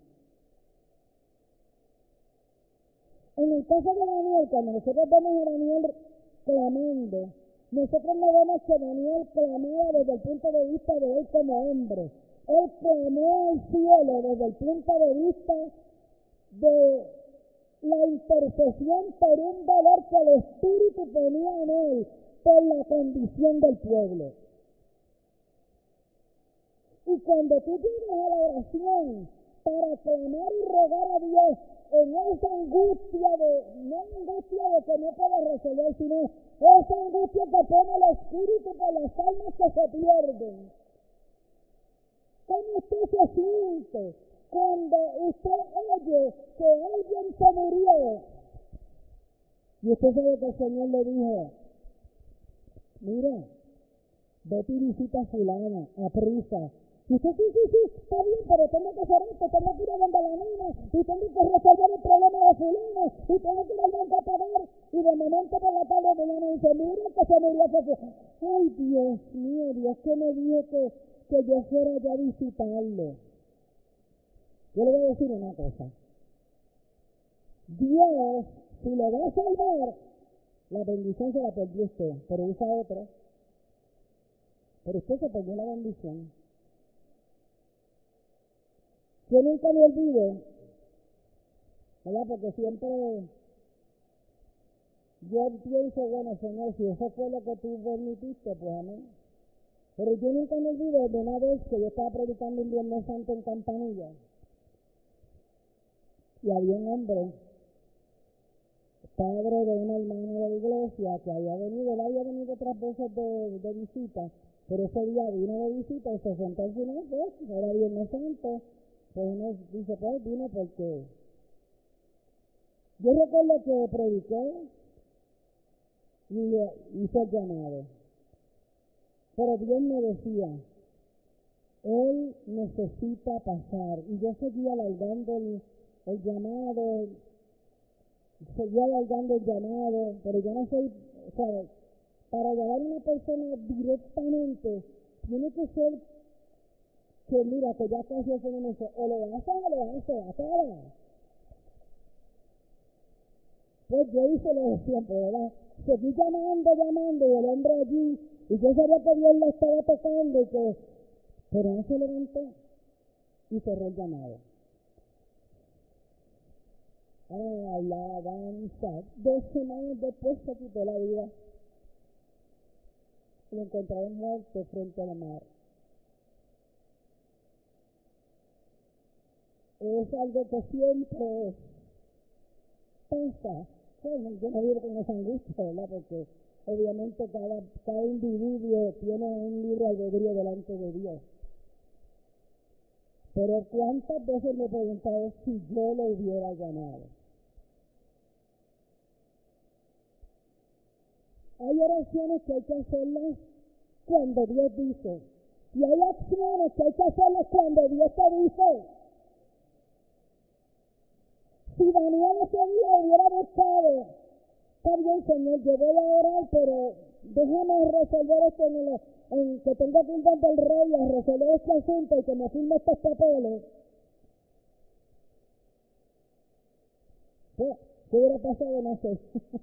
En el caso de Daniel, cuando nosotros vemos a Daniel clamando, nosotros no vemos que Daniel clamaba desde el punto de vista de él como hombre. Él clamó al cielo desde el punto de vista de la intercesión por un dolor que el Espíritu ponía en él por la condición del pueblo. Y cuando tú llegas a la oración para clamar y rogar a Dios en esa angustia no angustia de que no puedes resolver, sino esa angustia que pone el Espíritu por las almas que se pierden. ¿Cómo usted se siente cuando usted oye que alguien se murió? Y usted sabe que el Señor le dijo, mira, vete y visita a fulana, a prisa. Y usted, sí, está bien, pero tengo que hacer esto, tengo que ir a donde la nena, y tengo que resolver el problema de fulano, y tengo que ir al banco a pagar. Y de momento por la tarde me dice, mira que se murió Jesús. Ay, Dios mío, Dios que me dijo que yo fuera ya a visitarlo. Yo le voy a decir una cosa. Dios, si le va a salvar, la bendición se la perdió usted, pero usa otra. Pero usted se perdió la bendición. Yo nunca me olvido, ¿verdad? Porque siempre yo pienso, bueno, Señor, si eso fue lo que tú permitiste, pues amén. Pero yo nunca me olvido de una vez que yo estaba predicando un Viernes Santo en Campanilla. Y había un hombre, padre de una hermana de la iglesia, que había venido otras veces de visita, pero ese día vino de visita y se sentó al final, pues, era Viernes Santo. Pues uno dice, pues vino porque yo recuerdo que prediqué y hice el llamado. Pero Dios me decía, él necesita pasar. Y yo seguía alargando el llamado, pero yo no soy, o sea, para llamar a una persona directamente, tiene que ser que mira, que ya casi eso no me dice, o lo hace o lo hace, acaba. Pues yo hice lo de siempre, ¿verdad? Seguí llamando, y el hombre allí, y yo sabía que Dios lo estaba tocando, pero no se levantó, y cerró el llamado. Alabanza. 2 semanas después se quitó la vida. Lo encontraron muerto frente a la mar. Es algo que siempre pasa. Bueno, yo no vivo con esa angustia, ¿verdad? Porque obviamente cada individuo tiene un libre albedrío delante de Dios. Pero ¿cuántas veces me he preguntado si yo lo hubiera llamado? Hay oraciones que hay que hacerlas cuando Dios dice. Y hay acciones que hay que hacerlas cuando Dios te dice. Si Daniel ese día hubiera buscado, está bien, Señor, yo voy a orar, pero déjame resolver esto en que tengo que ir donde el rey a resolver este asunto y que me firme estos papeles. Pues, ¿qué hubiera pasado? No sé.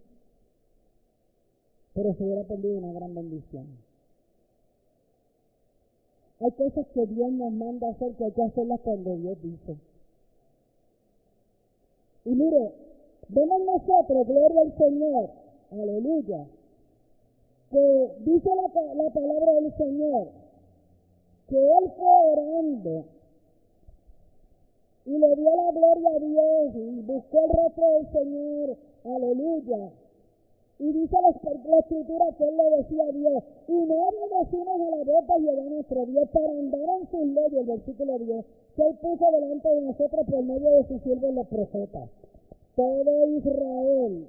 Pero se hubiera perdido una gran bendición. Hay cosas que Dios nos manda a hacer que hay que hacerlas cuando Dios dice. Y mire, vemos nosotros, gloria al Señor, aleluya, que dice la palabra del Señor, que Él fue orando y le dio la gloria a Dios y buscó el rostro del Señor, aleluya. Y dice la Escritura que Él le decía a Dios, y no obedecimos a la voz de Jehová nuestro Dios para andar en sus leyes, el versículo 10, que Él puso delante de nosotros por medio de sus siervos los profetas. Todo Israel,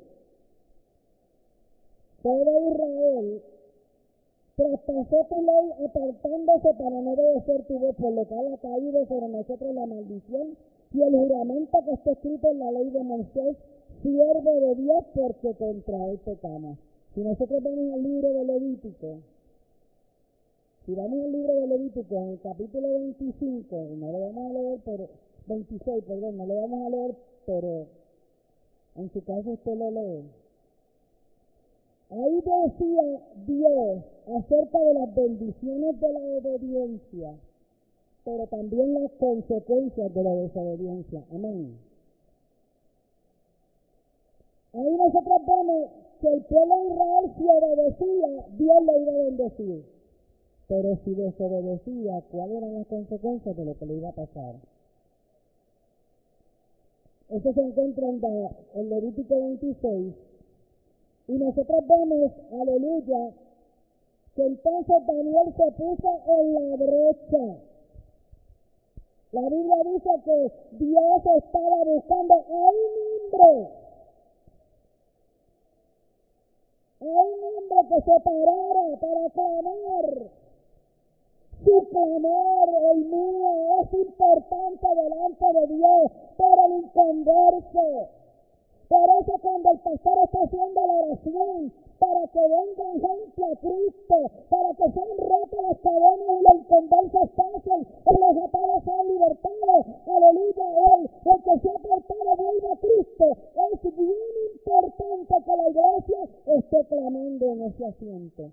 traspasó tu ley apartándose para no obedecer tu voz, por lo cual ha caído sobre nosotros la maldición y el juramento que está escrito en la ley de Moisés, siervo de Dios, porque contra él pecamos. Si nosotros vamos al libro de Levítico, en el capítulo 25, no lo vamos a leer, pero 26, perdón, no lo vamos a leer, pero en su caso usted lo lee. Ahí decía Dios acerca de las bendiciones de la obediencia, pero también las consecuencias de la desobediencia. Amén. Ahí nosotros vemos que el pueblo de Israel, si obedecía, Dios le iba a bendecir. Pero si desobedecía, ¿cuáles eran las consecuencias de lo que le iba a pasar? Eso se encuentra en Levítico 26. Y nosotros vemos, aleluya, que entonces Daniel se puso en la brecha. La Biblia dice que Dios estaba buscando a un hombre que se parara para clamar. Su clamor, el mío, es importante delante de Dios para el inconverso. Por eso cuando el pastor está haciendo la oración, para que venga gente a Cristo, para que sean rotos las cadenas y los inconversos pasen, y los atados sean libertados, aleluya, el que se ha apartado vuelva a Cristo. Es bien importante que la iglesia esté clamando en ese asiento.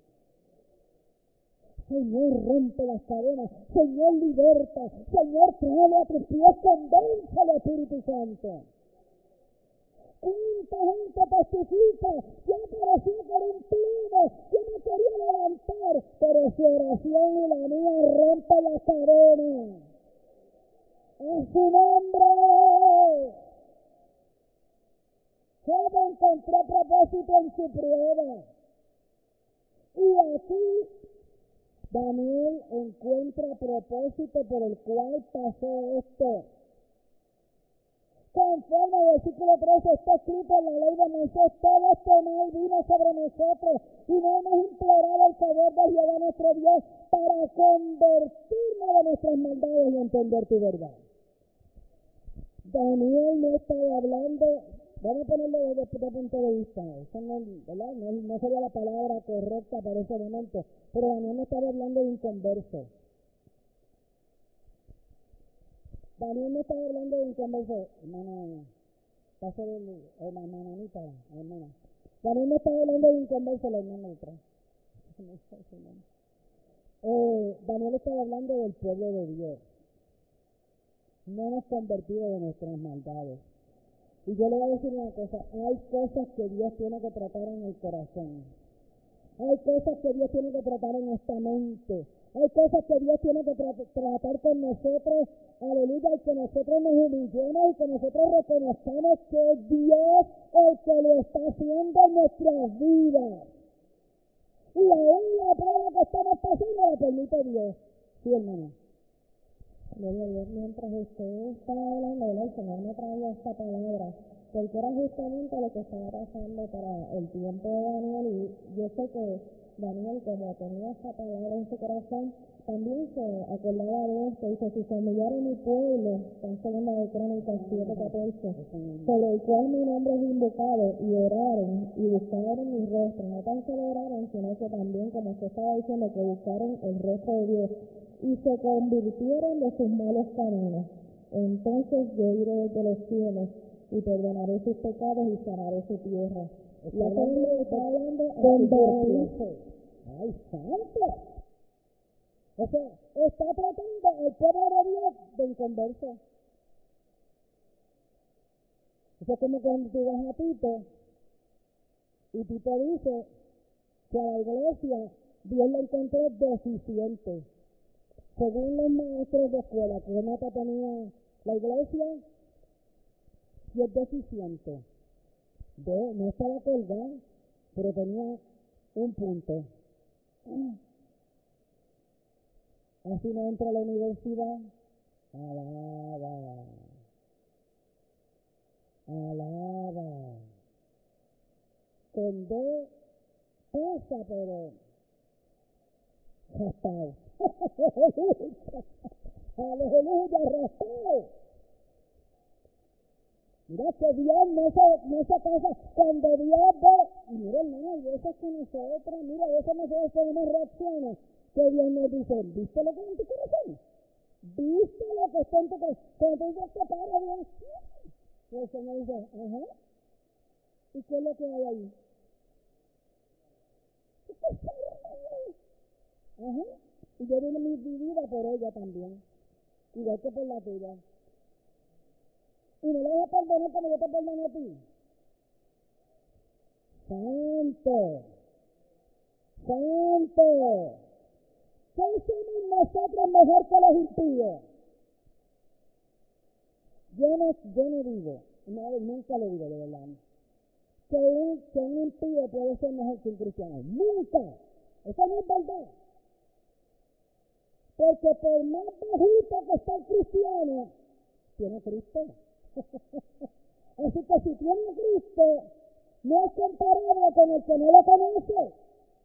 Señor, rompe las cadenas, Señor, liberta, Señor, tráele a tus pies, convéncele, Espíritu Santo. ¿Cuánta gente testifica? Yo parecía que era un pleno, yo me quería levantar, pero su oración y la mía rompe las cadenas. ¡A su nombre! Job encontró propósito en su prueba. Y aquí Daniel encuentra propósito por el cual pasó esto. Conforme al versículo 13 está escrito en la ley de Moisés, todo este mal vino sobre nosotros y no hemos implorado el favor de Jehová nuestro Dios para convertirnos de nuestras maldades y entender tu verdad. Daniel no estaba hablando, vamos a ponerlo desde este punto de vista, eso no, ¿verdad? No sería la palabra correcta para ese momento, pero Daniel no estaba hablando de inconverso. Daniel no estaba hablando de inconverso, hermana, paso de hermana Anita, hermana. Daniel no estaba hablando de inconverso, la hermana detrás. Daniel estaba hablando del pueblo de Dios. No hemos convertido de nuestras maldades. Y yo le voy a decir una cosa, hay cosas que Dios tiene que tratar en el corazón. Hay cosas que Dios tiene que tratar en esta mente. Hay cosas que Dios tiene que tratar con nosotros, aleluya, y que nosotros nos humillemos y que nosotros reconozcamos que es Dios el que lo está haciendo en nuestras vidas. Y aún la prueba que estamos pasando la permite Dios. Sí, hermano. Gloria a Dios, mientras usted estaba hablando, el Señor me traía esta palabra porque era justamente lo que estaba pasando para el tiempo de Daniel, y yo sé que Daniel, como tenía esa palabra en su corazón, también se acordaba de esto. Dice: si se humillara mi pueblo, en segunda de Crónicas 7:14, sobre el cual mi nombre es invocado, y oraron y buscaron mi rostro, no tan solo oraron, sino que también, como se estaba diciendo, que buscaron el rostro de Dios, y se convirtieron de sus malos caminos, entonces yo iré desde los cielos y perdonaré sus pecados y sanaré su tierra. Y ese hombre está hablando a convertirse. ¡Ay, santo! O sea, está tratando el pueblo de Dios de inconverso. Eso es como cuando tú vas a Tito y Tito dice que a la iglesia Dios la encontró deficiente. Según los maestros de escuela, que nota tenía la iglesia, si es deficiente. No estaba colgada, pero tenía un punto. Así no entra a la universidad. Alaba. Con D pasa, pero raspado. Aleluya, raspado. Mira que Dios no se pasa. Cuando Dios ve, y mira, hermano, y veces que nosotros, mira, a veces nosotros tenemos reacciones que Dios nos dice: ¿viste lo que hay en tu corazón? ¿Viste lo que está en tu corazón? Cuando tú dices que para Dios, y el Señor dice: ajá. ¿Y qué es lo que hay ahí? Ajá. Y yo vine mi vida por ella también, igual que por la tuya. Y no le voy a perdonar como yo te perdono a ti. Santo. ¿Qué hicimos nosotros mejor que los impíos? Yo no digo, nunca lo digo de verdad, que un impío puede ser mejor que un cristiano. Nunca. Eso no es verdad. Porque por más bajito que está el cristiano, tiene Cristo. Así que si tiene Cristo, no es comparable con el que no lo conoce.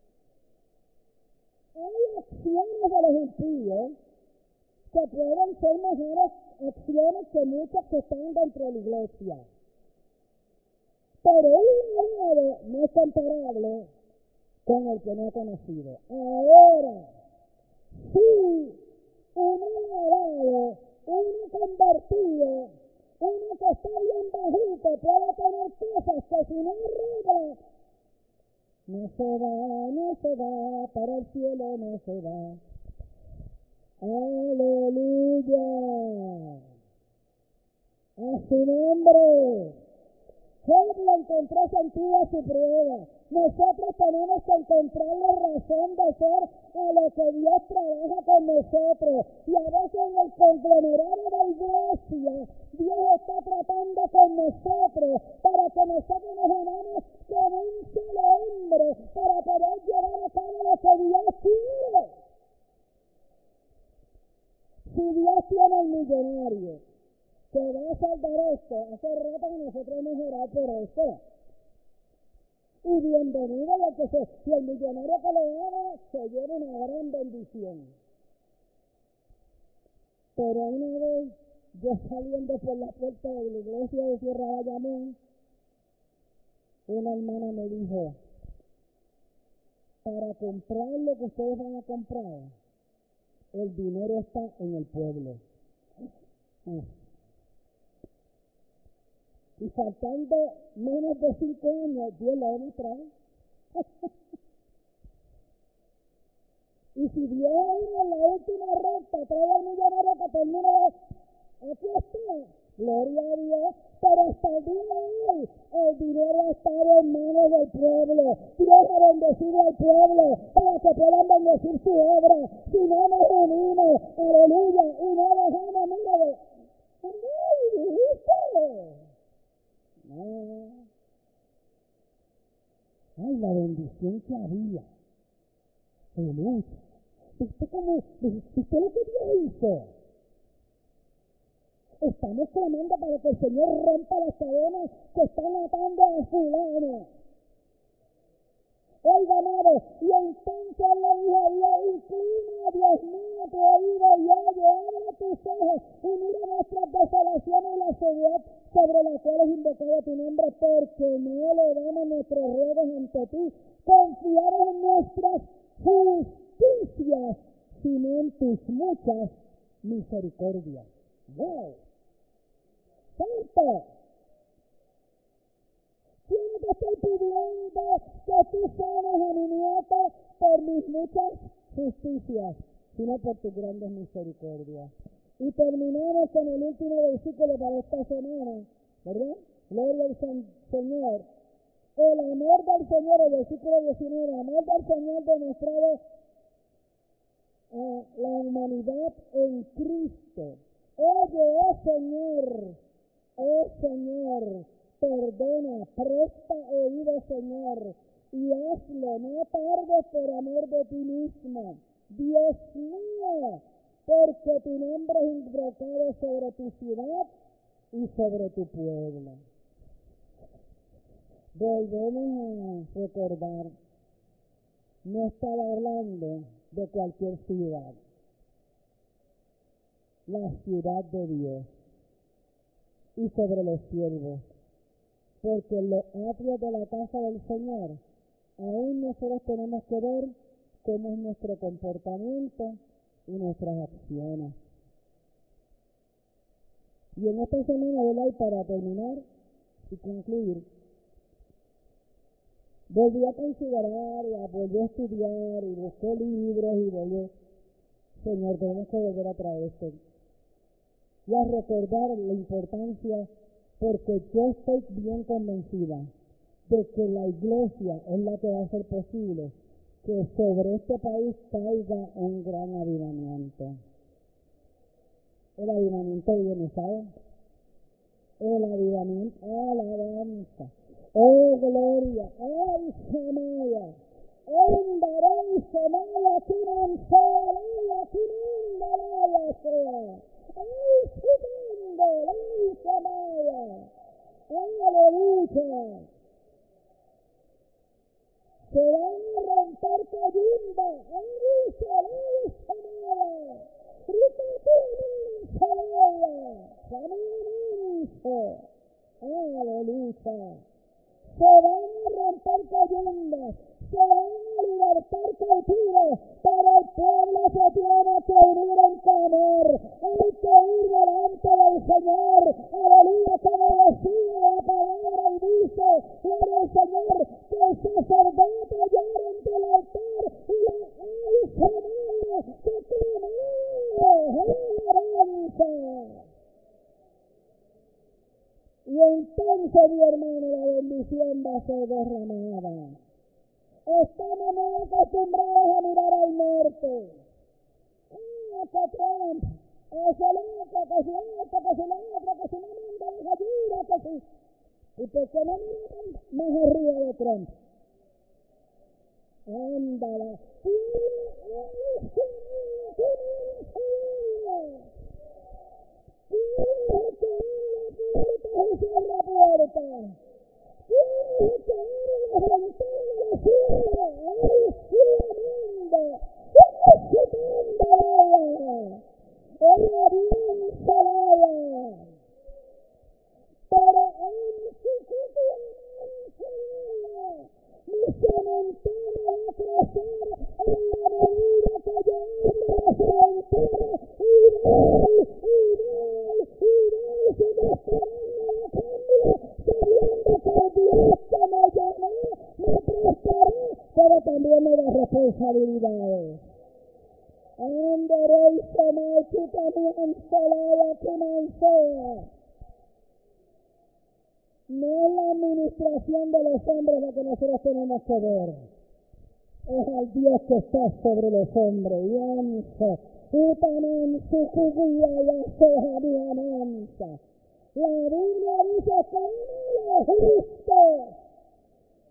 Hay acciones de los impíos que pueden ser mejores acciones que muchas que están dentro de la iglesia. Pero un lado no es comparable con el que no ha conocido. Ahora, si un lavado, uno convertido, uno que está bien bajito, puede tener cosas que si no arriba, no se va, para el cielo no se va. Aleluya. A su nombre. Job le encontró sentido a su prueba. Nosotros tenemos que encontrar la razón de ser a lo que Dios trabaja con nosotros. Y a veces en el conglomerado de la iglesia, Dios está tratando con nosotros para que nosotros nos unamos con un solo hombre para poder llevar a cabo lo que Dios quiere. Si Dios tiene el millonario que va a salvar esto, hace rato que nosotros hemos orado por esto. Y bienvenido a lo que si el millonario que lo haga, se lleva una gran bendición. Pero una vez, yo saliendo por la puerta de la iglesia de Sierra Bayamón, una hermana me dijo: para comprar lo que ustedes van a comprar, el dinero está en el pueblo. Y faltando menos de 5 años, Dios la va a mostrar. Y si Dios en la última recta trae al millonario que termina, aquí está, gloria a Dios. Pero hasta el día de hoy, el dinero ha estado en manos del pueblo. Dios ha bendecido al pueblo para que puedan bendecir su obra. Si no nos unimos, aleluya, y no dejamos, mira, ay, la bendición que había. Aleluya. ¿Viste lo que Dios hizo? Estamos clamando para que el Señor rompa las cadenas que están atando a fulano. Oiga, amado, y entonces le dijo a Dios, inclina, Dios mío, tu oído y oye, abre tus ojos y mira nuestras desolaciones y la soledad sobre las cuales invocado tu nombre, porque no elevamos nuestros ruegos ante ti, confiaron en nuestras justicias, sino en tus muchas misericordias. ¡Wow! ¡Santo! Yo no te estoy pidiendo que tú sanes a mi nieto por mis muchas justicias, sino por tus grandes misericordias. Y terminamos con el último versículo para esta semana, ¿verdad? Gloria al Señor. El amor del Señor, el versículo 19, el amor del Señor demostrado a la humanidad en Cristo. Oye, Señor, perdona, presta oído, Señor, y hazlo, no tardes por amor de ti mismo. Dios mío, porque tu nombre es invocado sobre tu ciudad y sobre tu pueblo. Volvemos a recordar, no estaba hablando de cualquier ciudad, la ciudad de Dios y sobre los siervos, porque en los atrios de la casa del Señor, aún nosotros tenemos que ver cómo es nuestro comportamiento y nuestras acciones. Y en esta semana, ¿verdad? Y para terminar y concluir, volví a considerar, volví a estudiar, y busqué libros, y volví, Señor, tenemos que volver a traer esto. Y a recordar la importancia, porque yo estoy bien convencida de que la iglesia es la que va a hacer posible que sobre este país caiga un gran avivamiento. El avivamiento viene, ¿sabes? El avivamiento, alabanza, oh gloria, ay Samaya, Endaré Samaya, Kiranzaya, Kirindalaya sea, ay Sitando, ay Samaya, aleluya. Se van a romper cayendo, ay Samaya, aleluya. Se van a romper cayendo, se van a libertar cautivos, pero el pueblo se tiene que unir en clamor. Hay que ir delante del Señor, aleluya, como decía la palabra y dice, gloria al Señor, que el sacerdote llora ante el altar y la ay Señor, que clamamos, alabanza. Y entonces, mi hermano, la bendición va a ser derramada. Estamos muy acostumbrados a mirar al norte. Que Trump, ese loco, que si esto, que si lo otro, que si no manda las ayudas, que si... ¿Y por qué no miran más arriba de Trump? Ándala. Cierra puerta. Tienes que ir a la frontera de la ciudad. Ahí ciudadando. Pero en su mi cementerio va a crecer en la medida que yo abro la frontera y doy sin esperando a cambio, sabiendo que Dios que me llamó me prestará, pero también me da responsabilidades. Anderei Samai Kitamian Salaya Kimansea. No es la administración de los hombres la que nosotros tenemos que ver. Es al Dios que está sobre los hombres. Yanse, Utaman Sukuguya Yaseja Diamansa. La Biblia dice que no lo justo.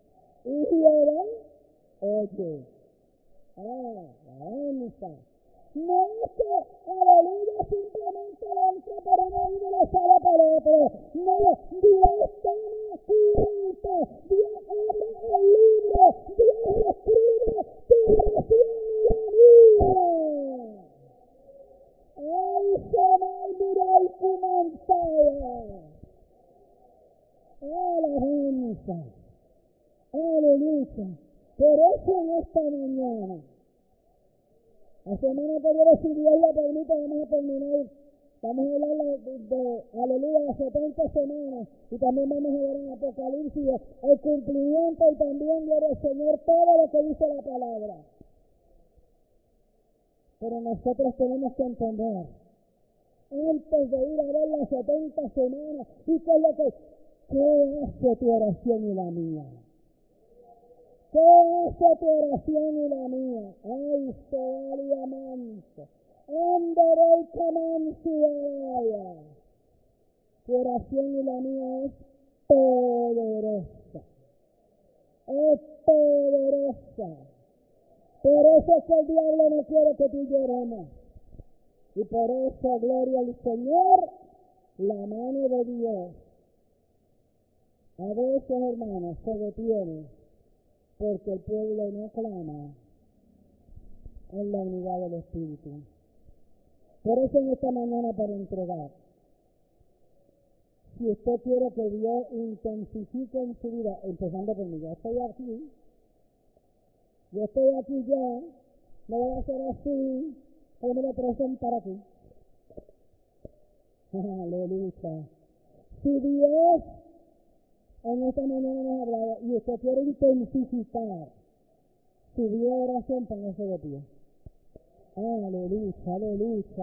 Y Jehová, oye, alabanza. No es que, aleluya, simplemente entra por uno y le sale por otro. No, Dios toma cuenta, Dios abre el libro, Dios escribe tu oración y la mía. ¡Ay, se me olvidó el comentario! ¡Alabanza! ¡Aleluya! Por eso en esta mañana, la semana que viene, si Dios lo permite, vamos a terminar. Vamos a hablar de aleluya, las 70 semanas. Y también vamos a ver en Apocalipsis el cumplimiento y también, gloria al Señor, todo lo que dice la palabra. Pero nosotros tenemos que entender, antes de ir a ver las 70 semanas, y qué es lo que, ¿qué hace tu oración y la mía? ¿Qué hace tu oración y la mía? Ay, Señor y amanso. Andere y camancio. Tu oración y la mía es poderosa. Es poderosa. Por eso es que el diablo no quiere que tú lloremos. Y por eso, gloria al Señor, la mano de Dios. A veces, hermanos, se detiene porque el pueblo no clama en la unidad del Espíritu. Por eso en esta mañana, para entregar, si usted quiere que Dios intensifique en su vida, empezando por mí, yo estoy aquí ya, no voy a hacer así, hoy me lo presentar aquí. Aleluya. Si Dios en esta mañana nos ha hablado y usted quiere intensificar su vida de oración, póngase de pie. Aleluya, aleluya,